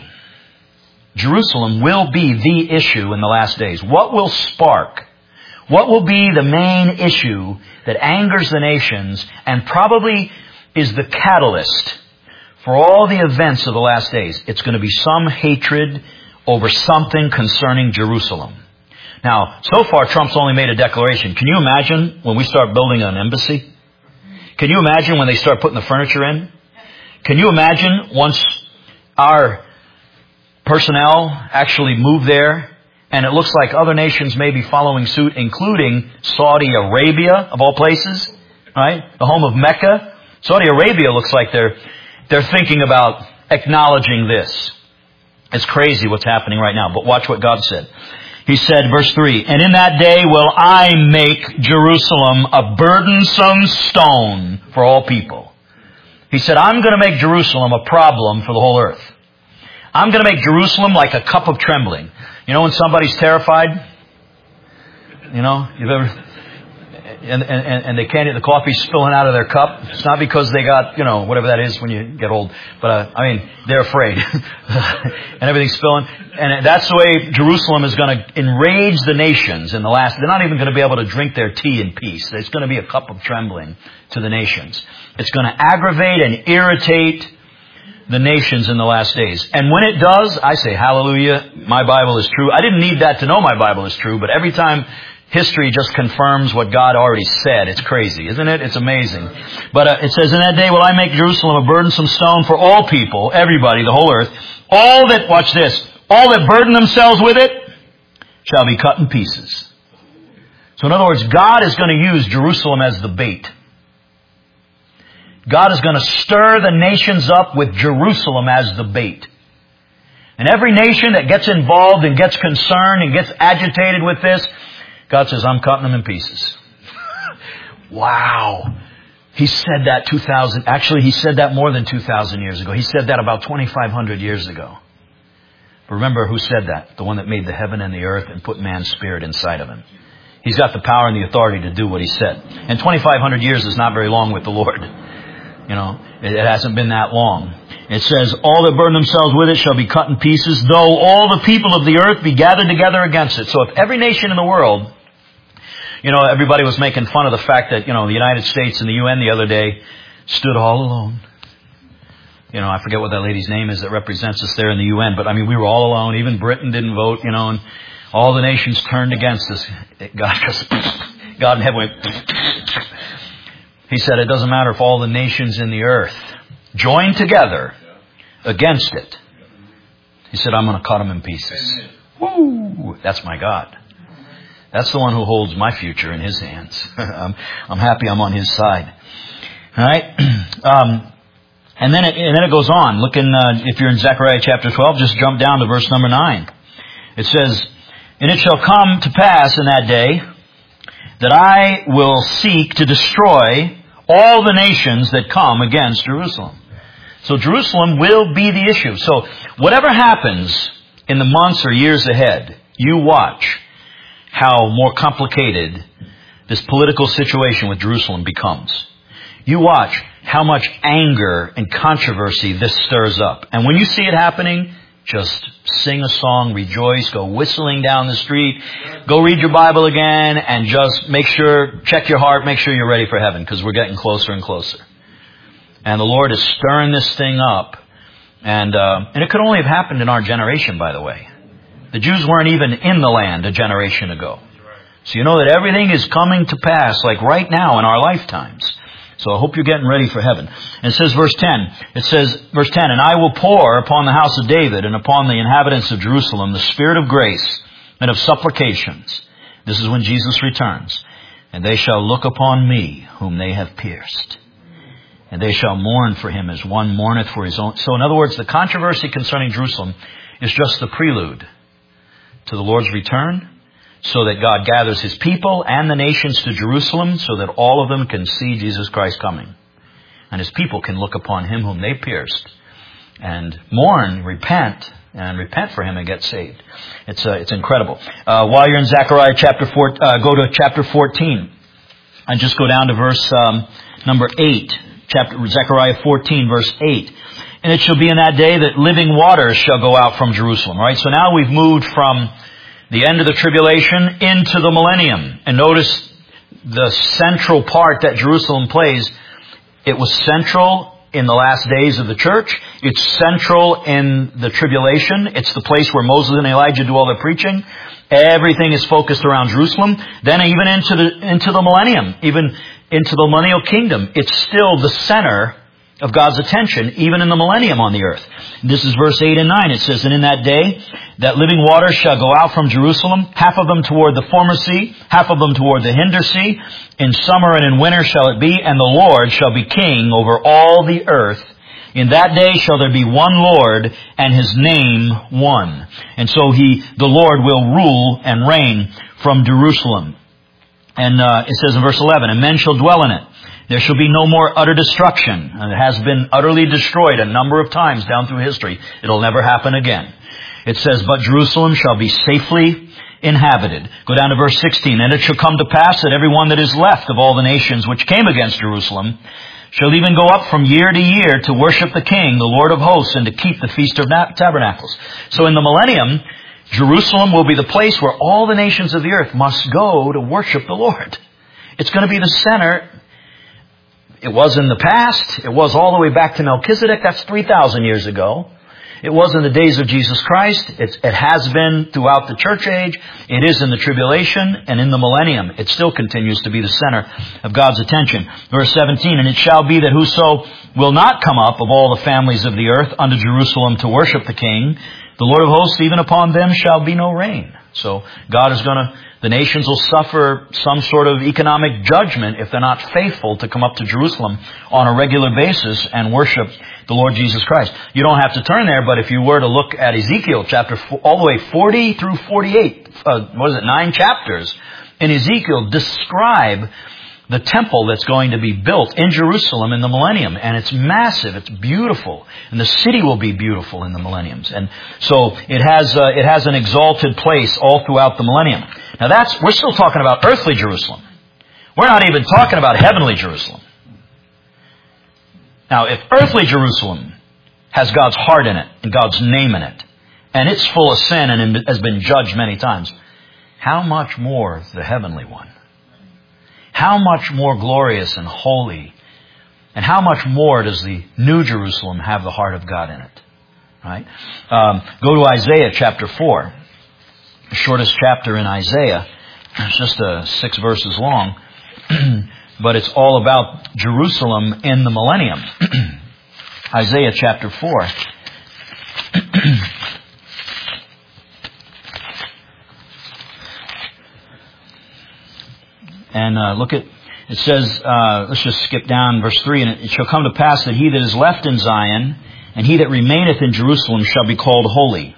Speaker 1: Jerusalem will be the issue in the last days. What will spark? What will be the main issue that angers the nations and probably is the catalyst for all the events of the last days? It's going to be some hatred over something concerning Jerusalem. Now, so far, Trump's only made a declaration. Can you imagine when we start building an embassy? Can you imagine when they start putting the furniture in? Can you imagine once our personnel actually move there and it looks like other nations may be following suit, including Saudi Arabia, of all places, right? The home of Mecca. Saudi Arabia looks like they're, they're thinking about acknowledging this. It's crazy what's happening right now, but watch what God said. He said, verse three, "And in that day will I make Jerusalem a burdensome stone for all people." He said, I'm going to make Jerusalem a problem for the whole earth. I'm going to make Jerusalem like a cup of trembling. You know when somebody's terrified? You know, you've ever... And, and, and they can't, the coffee's spilling out of their cup. It's not because they got, you know, whatever that is when you get old. But, uh, I mean, they're afraid. And everything's spilling. And that's the way Jerusalem is going to enrage the nations in the last. They're not even going to be able to drink their tea in peace. It's going to be a cup of trembling to the nations. It's going to aggravate and irritate the nations in the last days. And when it does, I say, hallelujah, my Bible is true. I didn't need that to know my Bible is true, but every time history just confirms what God already said. It's crazy, isn't it? It's amazing. But uh, it says, "In that day will I make Jerusalem a burdensome stone for all people," everybody, the whole earth. "All that," watch this, "all that burden themselves with it shall be cut in pieces." So in other words, God is going to use Jerusalem as the bait. God is going to stir the nations up with Jerusalem as the bait. And every nation that gets involved and gets concerned and gets agitated with this, God says, I'm cutting them in pieces. Wow. He said that two thousand, actually he said that more than two thousand years ago. He said that about twenty-five hundred years ago. But remember who said that? The one that made the heaven and the earth and put man's spirit inside of him. He's got the power and the authority to do what he said. And twenty-five hundred years is not very long with the Lord. You know, it, it hasn't been that long. It says, "All that burden themselves with it shall be cut in pieces, though all the people of the earth be gathered together against it." So if every nation in the world, you know, everybody was making fun of the fact that, you know, the United States and the U N the other day stood all alone. You know, I forget what that lady's name is that represents us there in the U N, but I mean, we were all alone. Even Britain didn't vote, you know, and all the nations turned against us. God just, God in heaven went. He said, it doesn't matter if all the nations in the earth join together against it. He said, I'm going to cut them in pieces. Woo! That's my God. That's the one who holds my future in His hands. I'm, I'm happy I'm on His side. All right? Um, and then it, and then it goes on. Look in, uh, if you're in Zechariah chapter twelve, just jump down to verse number nine. It says, "And it shall come to pass in that day that I will seek to destroy all the nations that come against Jerusalem." So Jerusalem will be the issue. So whatever happens in the months or years ahead, you watch how more complicated this political situation with Jerusalem becomes. You watch how much anger and controversy this stirs up. And when you see it happening, just sing a song, rejoice, go whistling down the street, go read your Bible again, and just make sure, check your heart, make sure you're ready for heaven, because we're getting closer and closer. And the Lord is stirring this thing up. And, uh, and it could only have happened in our generation, by the way. The Jews weren't even in the land a generation ago. So you know that everything is coming to pass, like right now in our lifetimes. So I hope you're getting ready for heaven. And it says, verse ten, it says, verse ten, "And I will pour upon the house of David and upon the inhabitants of Jerusalem the spirit of grace and of supplications." This is when Jesus returns. "And they shall look upon me, whom they have pierced. And they shall mourn for him as one mourneth for his own." So in other words, the controversy concerning Jerusalem is just the prelude to the Lord's return, so that God gathers His people and the nations to Jerusalem so that all of them can see Jesus Christ coming. And His people can look upon Him whom they pierced and mourn, repent, and repent for Him and get saved. It's uh, it's incredible. Uh, while you're in Zechariah chapter four, uh, go to chapter fourteen. And just go down to verse um, number eight. Chapter Zechariah fourteen, verse eight. "And it shall be in that day that living waters shall go out from Jerusalem." Right? So now we've moved from the end of the tribulation into the millennium. And notice the central part that Jerusalem plays. It was central in the last days of the church. It's central in the tribulation. It's the place where Moses and Elijah do all their preaching. Everything is focused around Jerusalem. Then even into the, into the millennium, even into the millennial kingdom, it's still the center of God's attention, even in the millennium on the earth. This is verse eight and nine. It says, "And in that day, that living waters shall go out from Jerusalem, half of them toward the former sea, half of them toward the hinder sea. In summer and in winter shall it be, and the Lord shall be king over all the earth. In that day shall there be one Lord, and His name one." And so He, the Lord, will rule and reign from Jerusalem. And uh, it says in verse eleven, "And men shall dwell in it. There shall be no more utter destruction." And it has been utterly destroyed a number of times down through history. It'll never happen again. It says, "But Jerusalem shall be safely inhabited." Go down to verse sixteen. "And it shall come to pass that every one that is left of all the nations which came against Jerusalem shall even go up from year to year to worship the King, the Lord of hosts, and to keep the Feast of Tabernacles." So in the millennium, Jerusalem will be the place where all the nations of the earth must go to worship the Lord. It's going to be the center. It was in the past. It was all the way back to Melchizedek. That's three thousand years ago. It was in the days of Jesus Christ. It's, it has been throughout the church age. It is in the tribulation and in the millennium. It still continues to be the center of God's attention. Verse seventeen, "And it shall be that whoso will not come up of all the families of the earth unto Jerusalem to worship the King, the Lord of hosts, even upon them shall be no rain." So God is going to, the nations will suffer some sort of economic judgment if they're not faithful to come up to Jerusalem on a regular basis and worship the Lord Jesus Christ. You don't have to turn there, but if you were to look at Ezekiel chapter four, all the way forty through forty-eight, uh, what is it, nine chapters in Ezekiel describe the temple that's going to be built in Jerusalem in the millennium. And it's massive. It's beautiful. And the city will be beautiful in the millenniums. And so it has, uh, it has an exalted place all throughout the millennium. Now that's, we're still talking about earthly Jerusalem. We're not even talking about heavenly Jerusalem. Now if earthly Jerusalem has God's heart in it and God's name in it, and it's full of sin and has been judged many times, how much more the heavenly one? How much more glorious and holy, and how much more does the New Jerusalem have the heart of God in it? Right? Um, go to Isaiah chapter four, the shortest chapter in Isaiah. It's just uh, six verses long, but it's all about Jerusalem in the millennium. Isaiah chapter four. And uh, look at, it says, uh, let's just skip down verse three. "And it shall come to pass that he that is left in Zion, and he that remaineth in Jerusalem shall be called holy.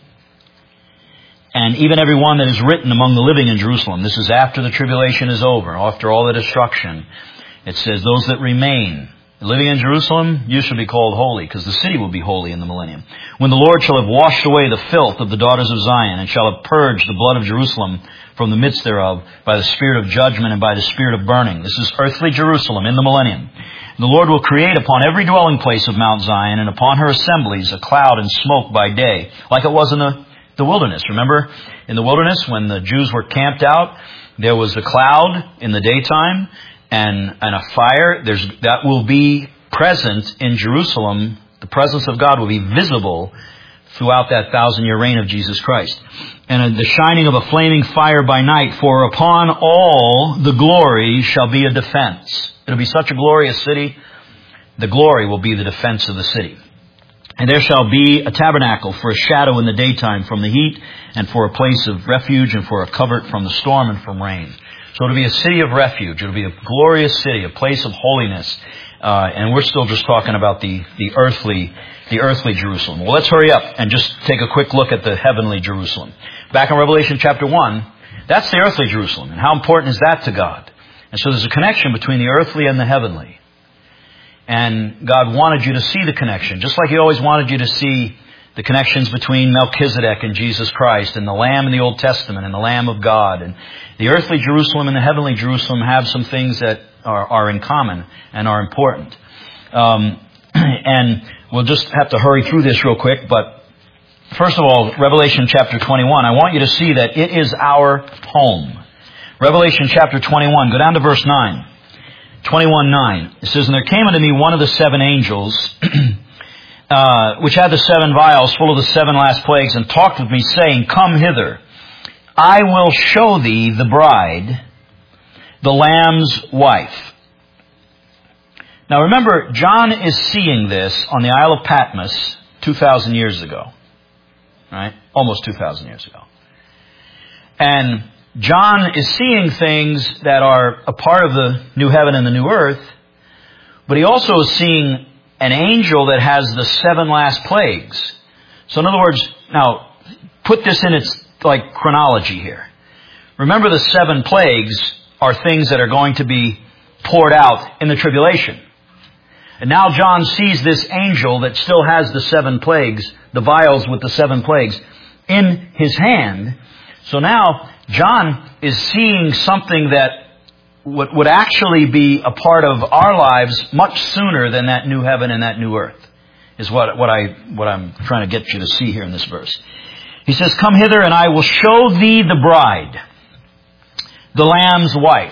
Speaker 1: And even every one that is written among the living in Jerusalem." This is after the tribulation is over, after all the destruction. It says, "Those that remain, living in Jerusalem, you shall be called holy," because the city will be holy in the millennium. "When the Lord shall have washed away the filth of the daughters of Zion, and shall have purged the blood of Jerusalem from the midst thereof, by the spirit of judgment and by the spirit of burning." This is earthly Jerusalem in the millennium. "The Lord will create upon every dwelling place of Mount Zion, and upon her assemblies, a cloud and smoke by day," like it was in the, the wilderness. Remember, in the wilderness, when the Jews were camped out, there was a cloud in the daytime, and, and a fire. There's, that will be present in Jerusalem. The presence of God will be visible throughout that thousand-year reign of Jesus Christ. "And the shining of a flaming fire by night, for upon all the glory shall be a defense." It'll be such a glorious city. The glory will be the defense of the city. "And there shall be a tabernacle for a shadow in the daytime from the heat, and for a place of refuge, and for a covert from the storm and from rain." So it'll be a city of refuge. It'll be a glorious city, a place of holiness. Uh, and we're still just talking about the, the earthly, the earthly Jerusalem. Well, let's hurry up and just take a quick look at the heavenly Jerusalem. Back in Revelation chapter one, that's the earthly Jerusalem. And how important is that to God? And so there's a connection between the earthly and the heavenly. And God wanted you to see the connection, just like He always wanted you to see the connections between Melchizedek and Jesus Christ, and the Lamb in the Old Testament, and the Lamb of God. And the earthly Jerusalem and the heavenly Jerusalem have some things that are, are in common and are important. Um, and we'll just have to hurry through this real quick. But first of all, Revelation chapter twenty-one, I want you to see that it is our home. Revelation chapter twenty-one, go down to verse nine. twenty-one nine. It says, "And there came unto me one of the seven angels uh, which had the seven vials full of the seven last plagues, and talked with me, saying, Come hither, I will show thee the bride, the Lamb's wife. Now remember, John is seeing this on the Isle of Patmos two thousand years ago. Right? Almost two thousand years ago. And John is seeing things that are a part of the new heaven and the new earth, but he also is seeing an angel that has the seven last plagues. So in other words, now, put this in its like chronology here. Remember, the seven plagues are things that are going to be poured out in the tribulation. And now John sees this angel that still has the seven plagues, the vials with the seven plagues, in his hand. So now John is seeing something that would, would actually be a part of our lives much sooner than that new heaven and that new earth, is what, what, I, what I'm trying to get you to see here in this verse. He says, Come hither, and I will show thee the bride, the Lamb's wife.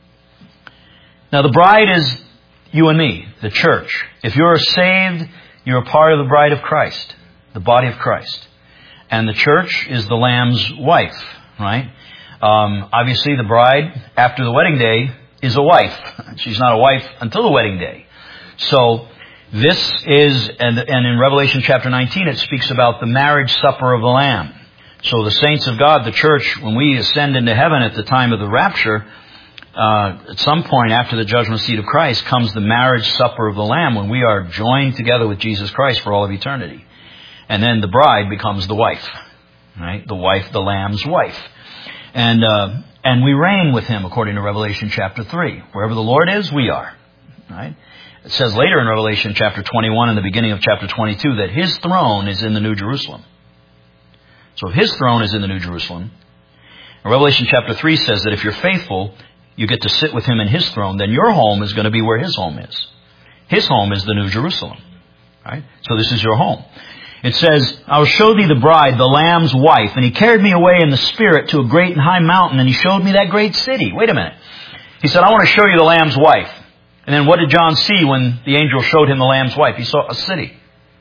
Speaker 1: Now the bride is you and me, the church. If you're saved, you're a part of the bride of Christ, the body of Christ. And the church is the Lamb's wife, right? Um, obviously, the bride, after the wedding day, is a wife. She's not a wife until the wedding day. So, this is, and, and in Revelation chapter nineteen, it speaks about the marriage supper of the Lamb. So the saints of God, the church, when we ascend into heaven at the time of the rapture, uh, at some point after the judgment seat of Christ comes the marriage supper of the Lamb, when we are joined together with Jesus Christ for all of eternity. And then the bride becomes the wife, right? The wife, the Lamb's wife. And, uh, and we reign with Him according to Revelation chapter three. Wherever the Lord is, we are, right? It says later in Revelation chapter twenty-one and the beginning of chapter twenty-two that His throne is in the New Jerusalem. So if His throne is in the New Jerusalem, and Revelation chapter three says that if you're faithful, you get to sit with Him in His throne, then your home is going to be where His home is. His home is the New Jerusalem, right? So this is your home. It says, I will show thee the bride, the Lamb's wife. And He carried me away in the Spirit to a great and high mountain, and He showed me that great city. Wait a minute. He said, I want to show you the Lamb's wife. And then what did John see when the angel showed him the Lamb's wife? He saw a city.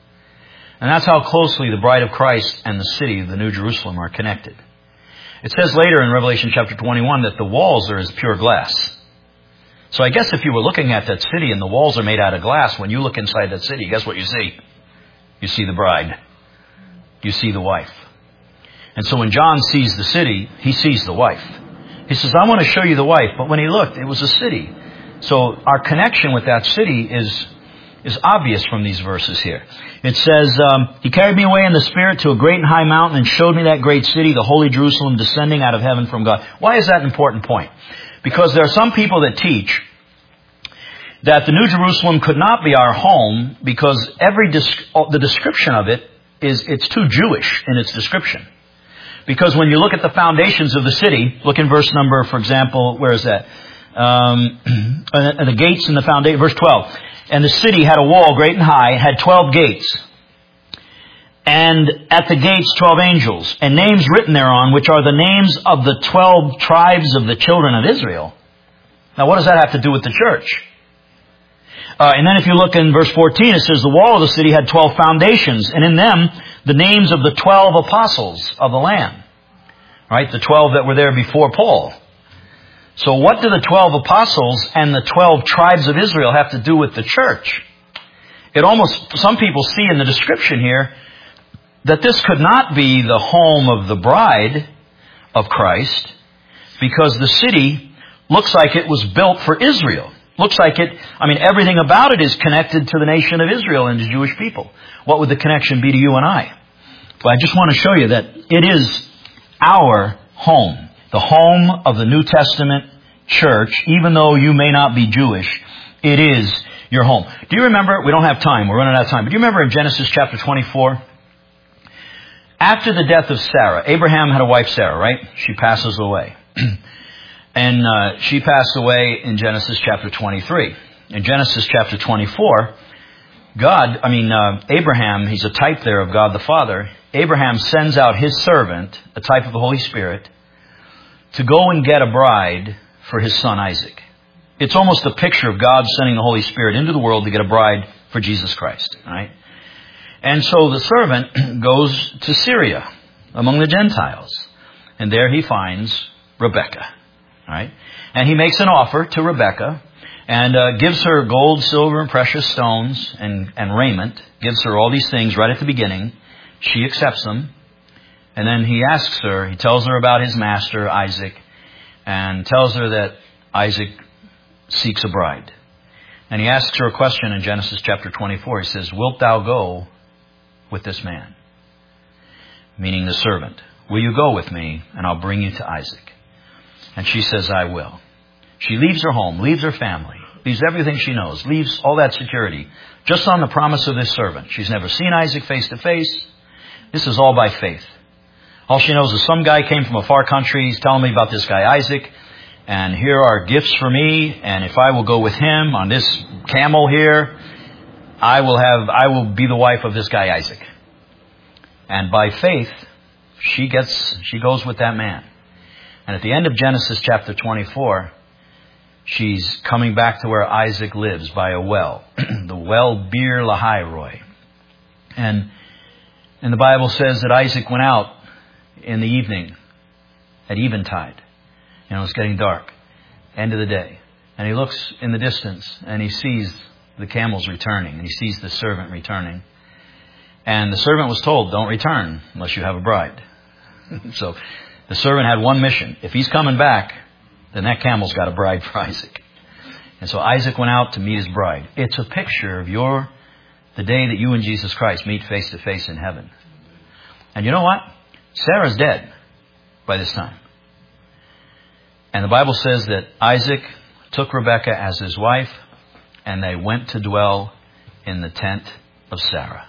Speaker 1: And that's how closely the bride of Christ and the city of the New Jerusalem are connected. It says later in Revelation chapter twenty-one that the walls are as pure glass. So I guess if you were looking at that city and the walls are made out of glass, when you look inside that city, guess what you see? You see the bride. You see the wife. And so when John sees the city, he sees the wife. He says, I want to show you the wife. But when he looked, it was a city. So our connection with that city is, is obvious from these verses here. It says, um, He carried me away in the Spirit to a great and high mountain and showed me that great city, the holy Jerusalem, descending out of heaven from God. Why is that an important point? Because there are some people that teach that the New Jerusalem could not be our home because every disc- the description of it is it's too Jewish in its description. Because when you look at the foundations of the city, look in verse number, for example, where is that? Um, and the gates and the foundation, verse twelve. And the city had a wall great and high, had twelve gates. And at the gates twelve angels, and names written thereon, which are the names of the twelve tribes of the children of Israel. Now what does that have to do with the church? Uh, and then if you look in verse fourteen, it says the wall of the city had twelve foundations, and in them the names of the twelve apostles of the Lamb. Right? The twelve that were there before Paul. So what do the twelve apostles and the twelve tribes of Israel have to do with the church? It almost, some people see in the description here that this could not be the home of the bride of Christ, because the city looks like it was built for Israel. Looks like it, I mean, everything about it is connected to the nation of Israel and to Jewish people. What would the connection be to you and I? But I just want to show you that it is our home. The home of the New Testament church, even though you may not be Jewish, it is your home. Do you remember, we don't have time, we're running out of time, but do you remember in Genesis chapter twenty-four? After the death of Sarah, Abraham had a wife Sarah, right? She passes away. And uh, she passed away in Genesis chapter twenty-three. In Genesis chapter twenty-four, God, I mean, uh, Abraham, he's a type there of God the Father. Abraham sends out his servant, a type of the Holy Spirit, to go and get a bride for his son Isaac. It's almost a picture of God sending the Holy Spirit into the world to get a bride for Jesus Christ, right? And so the servant goes to Syria among the Gentiles. And there he finds Rebekah. Right? And he makes an offer to Rebekah and uh, gives her gold, silver, and precious stones and, and raiment. Gives her all these things right at the beginning. She accepts them. And then he asks her, he tells her about his master, Isaac, and tells her that Isaac seeks a bride. And he asks her a question in Genesis chapter twenty-four. He says, wilt thou go with this man? Meaning the servant. Will you go with me and I'll bring you to Isaac? And she says, I will. She leaves her home, leaves her family, leaves everything she knows, leaves all that security, just on the promise of this servant. She's never seen Isaac face to face. This is all by faith. All she knows is some guy came from a far country. He's telling me about this guy Isaac. And here are gifts for me. And if I will go with him on this camel here, I will have, I will be the wife of this guy Isaac. And by faith, she gets, she goes with that man. And at the end of Genesis chapter twenty-four, she's coming back to where Isaac lives by a well. The well Bir Lahai Roy. And, and the Bible says that Isaac went out in the evening, at eventide. You know, it's getting dark, end of the day. And he looks in the distance and he sees the camels returning and he sees the servant returning. And the servant was told, don't return unless you have a bride. So the servant had one mission. If he's coming back, then that camel's got a bride for Isaac. And so Isaac went out to meet his bride. It's a picture of your, the day that you and Jesus Christ meet face to face in heaven. And you know what? Sarah's dead by this time. And the Bible says that Isaac took Rebekah as his wife and they went to dwell in the tent of Sarah.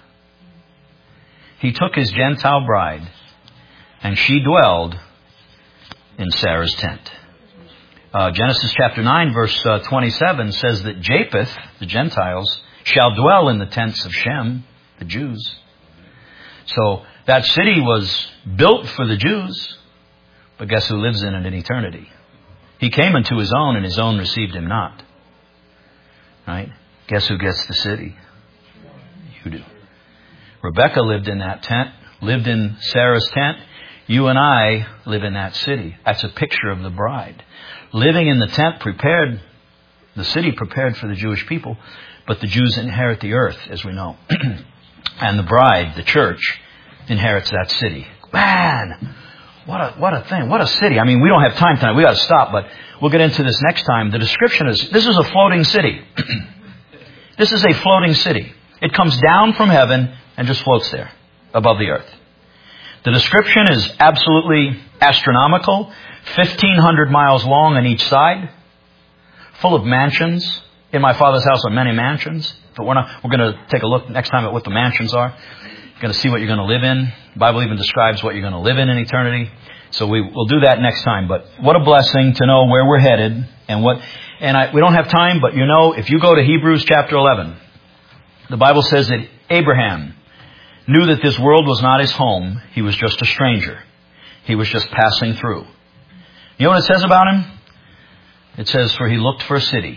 Speaker 1: He took his Gentile bride and she dwelled in Sarah's tent. Uh, Genesis chapter nine verse uh, twenty-seven says that Japheth, the Gentiles, shall dwell in the tents of Shem, the Jews. So that city was built for the Jews, but guess who lives in it in eternity? He came into his own, and his own received him not. Right? Guess who gets the city? You do. Rebekah lived in that tent, lived in Sarah's tent. You and I live in that city. That's a picture of the bride. Living in the tent prepared, the city prepared for the Jewish people, but the Jews inherit the earth, as we know. And the bride, the church, inherits that city. Man, what a what a thing, what a city. I mean, we don't have time tonight. We got to stop, but we'll get into this next time. The description is, this is a floating city. This is a floating city. It comes down from heaven and just floats there above the earth. The description is absolutely astronomical. fifteen hundred miles long on each side. Full of mansions. In my Father's house are many mansions. But we're not, we're going to take a look next time at what the mansions are. You're going to see what you're going to live in. The Bible even describes what you're going to live in in eternity. So we, we'll do that next time. But what a blessing to know where we're headed and what, and I, we don't have time, but you know, if you go to Hebrews chapter eleven, the Bible says that Abraham knew that this world was not his home. He was just a stranger. He was just passing through. You know what it says about him? It says, for he looked for a city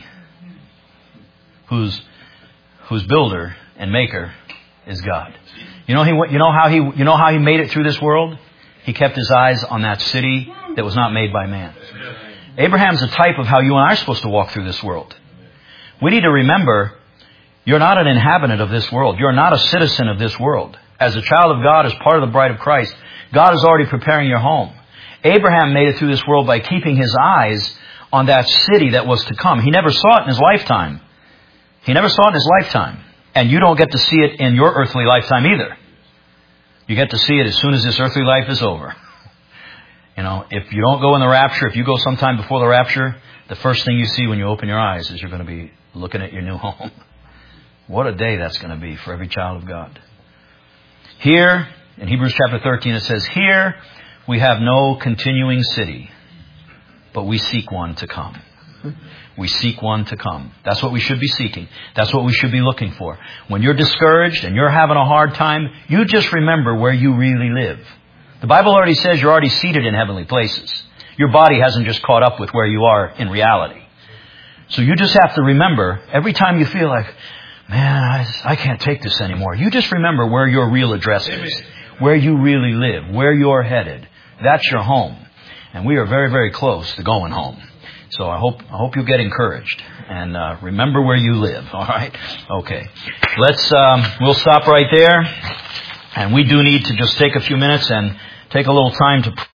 Speaker 1: whose, whose builder and maker is God. You know, he, you know how he, you know how he made it through this world? He kept his eyes on that city that was not made by man. Abraham's a type of how you and I are supposed to walk through this world. We need to remember, you're not an inhabitant of this world. You're not a citizen of this world. As a child of God, as part of the bride of Christ, God is already preparing your home. Abraham made it through this world by keeping his eyes on that city that was to come. He never saw it in his lifetime. He never saw it in his lifetime. And you don't get to see it in your earthly lifetime either. You get to see it as soon as this earthly life is over. You know, if you don't go in the rapture, if you go sometime before the rapture, the first thing you see when you open your eyes is you're going to be looking at your new home. What a day that's going to be for every child of God. Here, in Hebrews chapter thirteen, it says, here we have no continuing city, but we seek one to come. We seek one to come. That's what we should be seeking. That's what we should be looking for. When you're discouraged and you're having a hard time, you just remember where you really live. The Bible already says you're already seated in heavenly places. Your body hasn't just caught up with where you are in reality. So you just have to remember, every time you feel like, man, I, I can't take this anymore. You just remember where your real address is, where you really live, where you're headed. That's your home. And we are very, very close to going home. So I hope I hope you get encouraged and uh, remember where you live. All right, okay. Let's um, we'll stop right there, and we do need to just take a few minutes and take a little time to.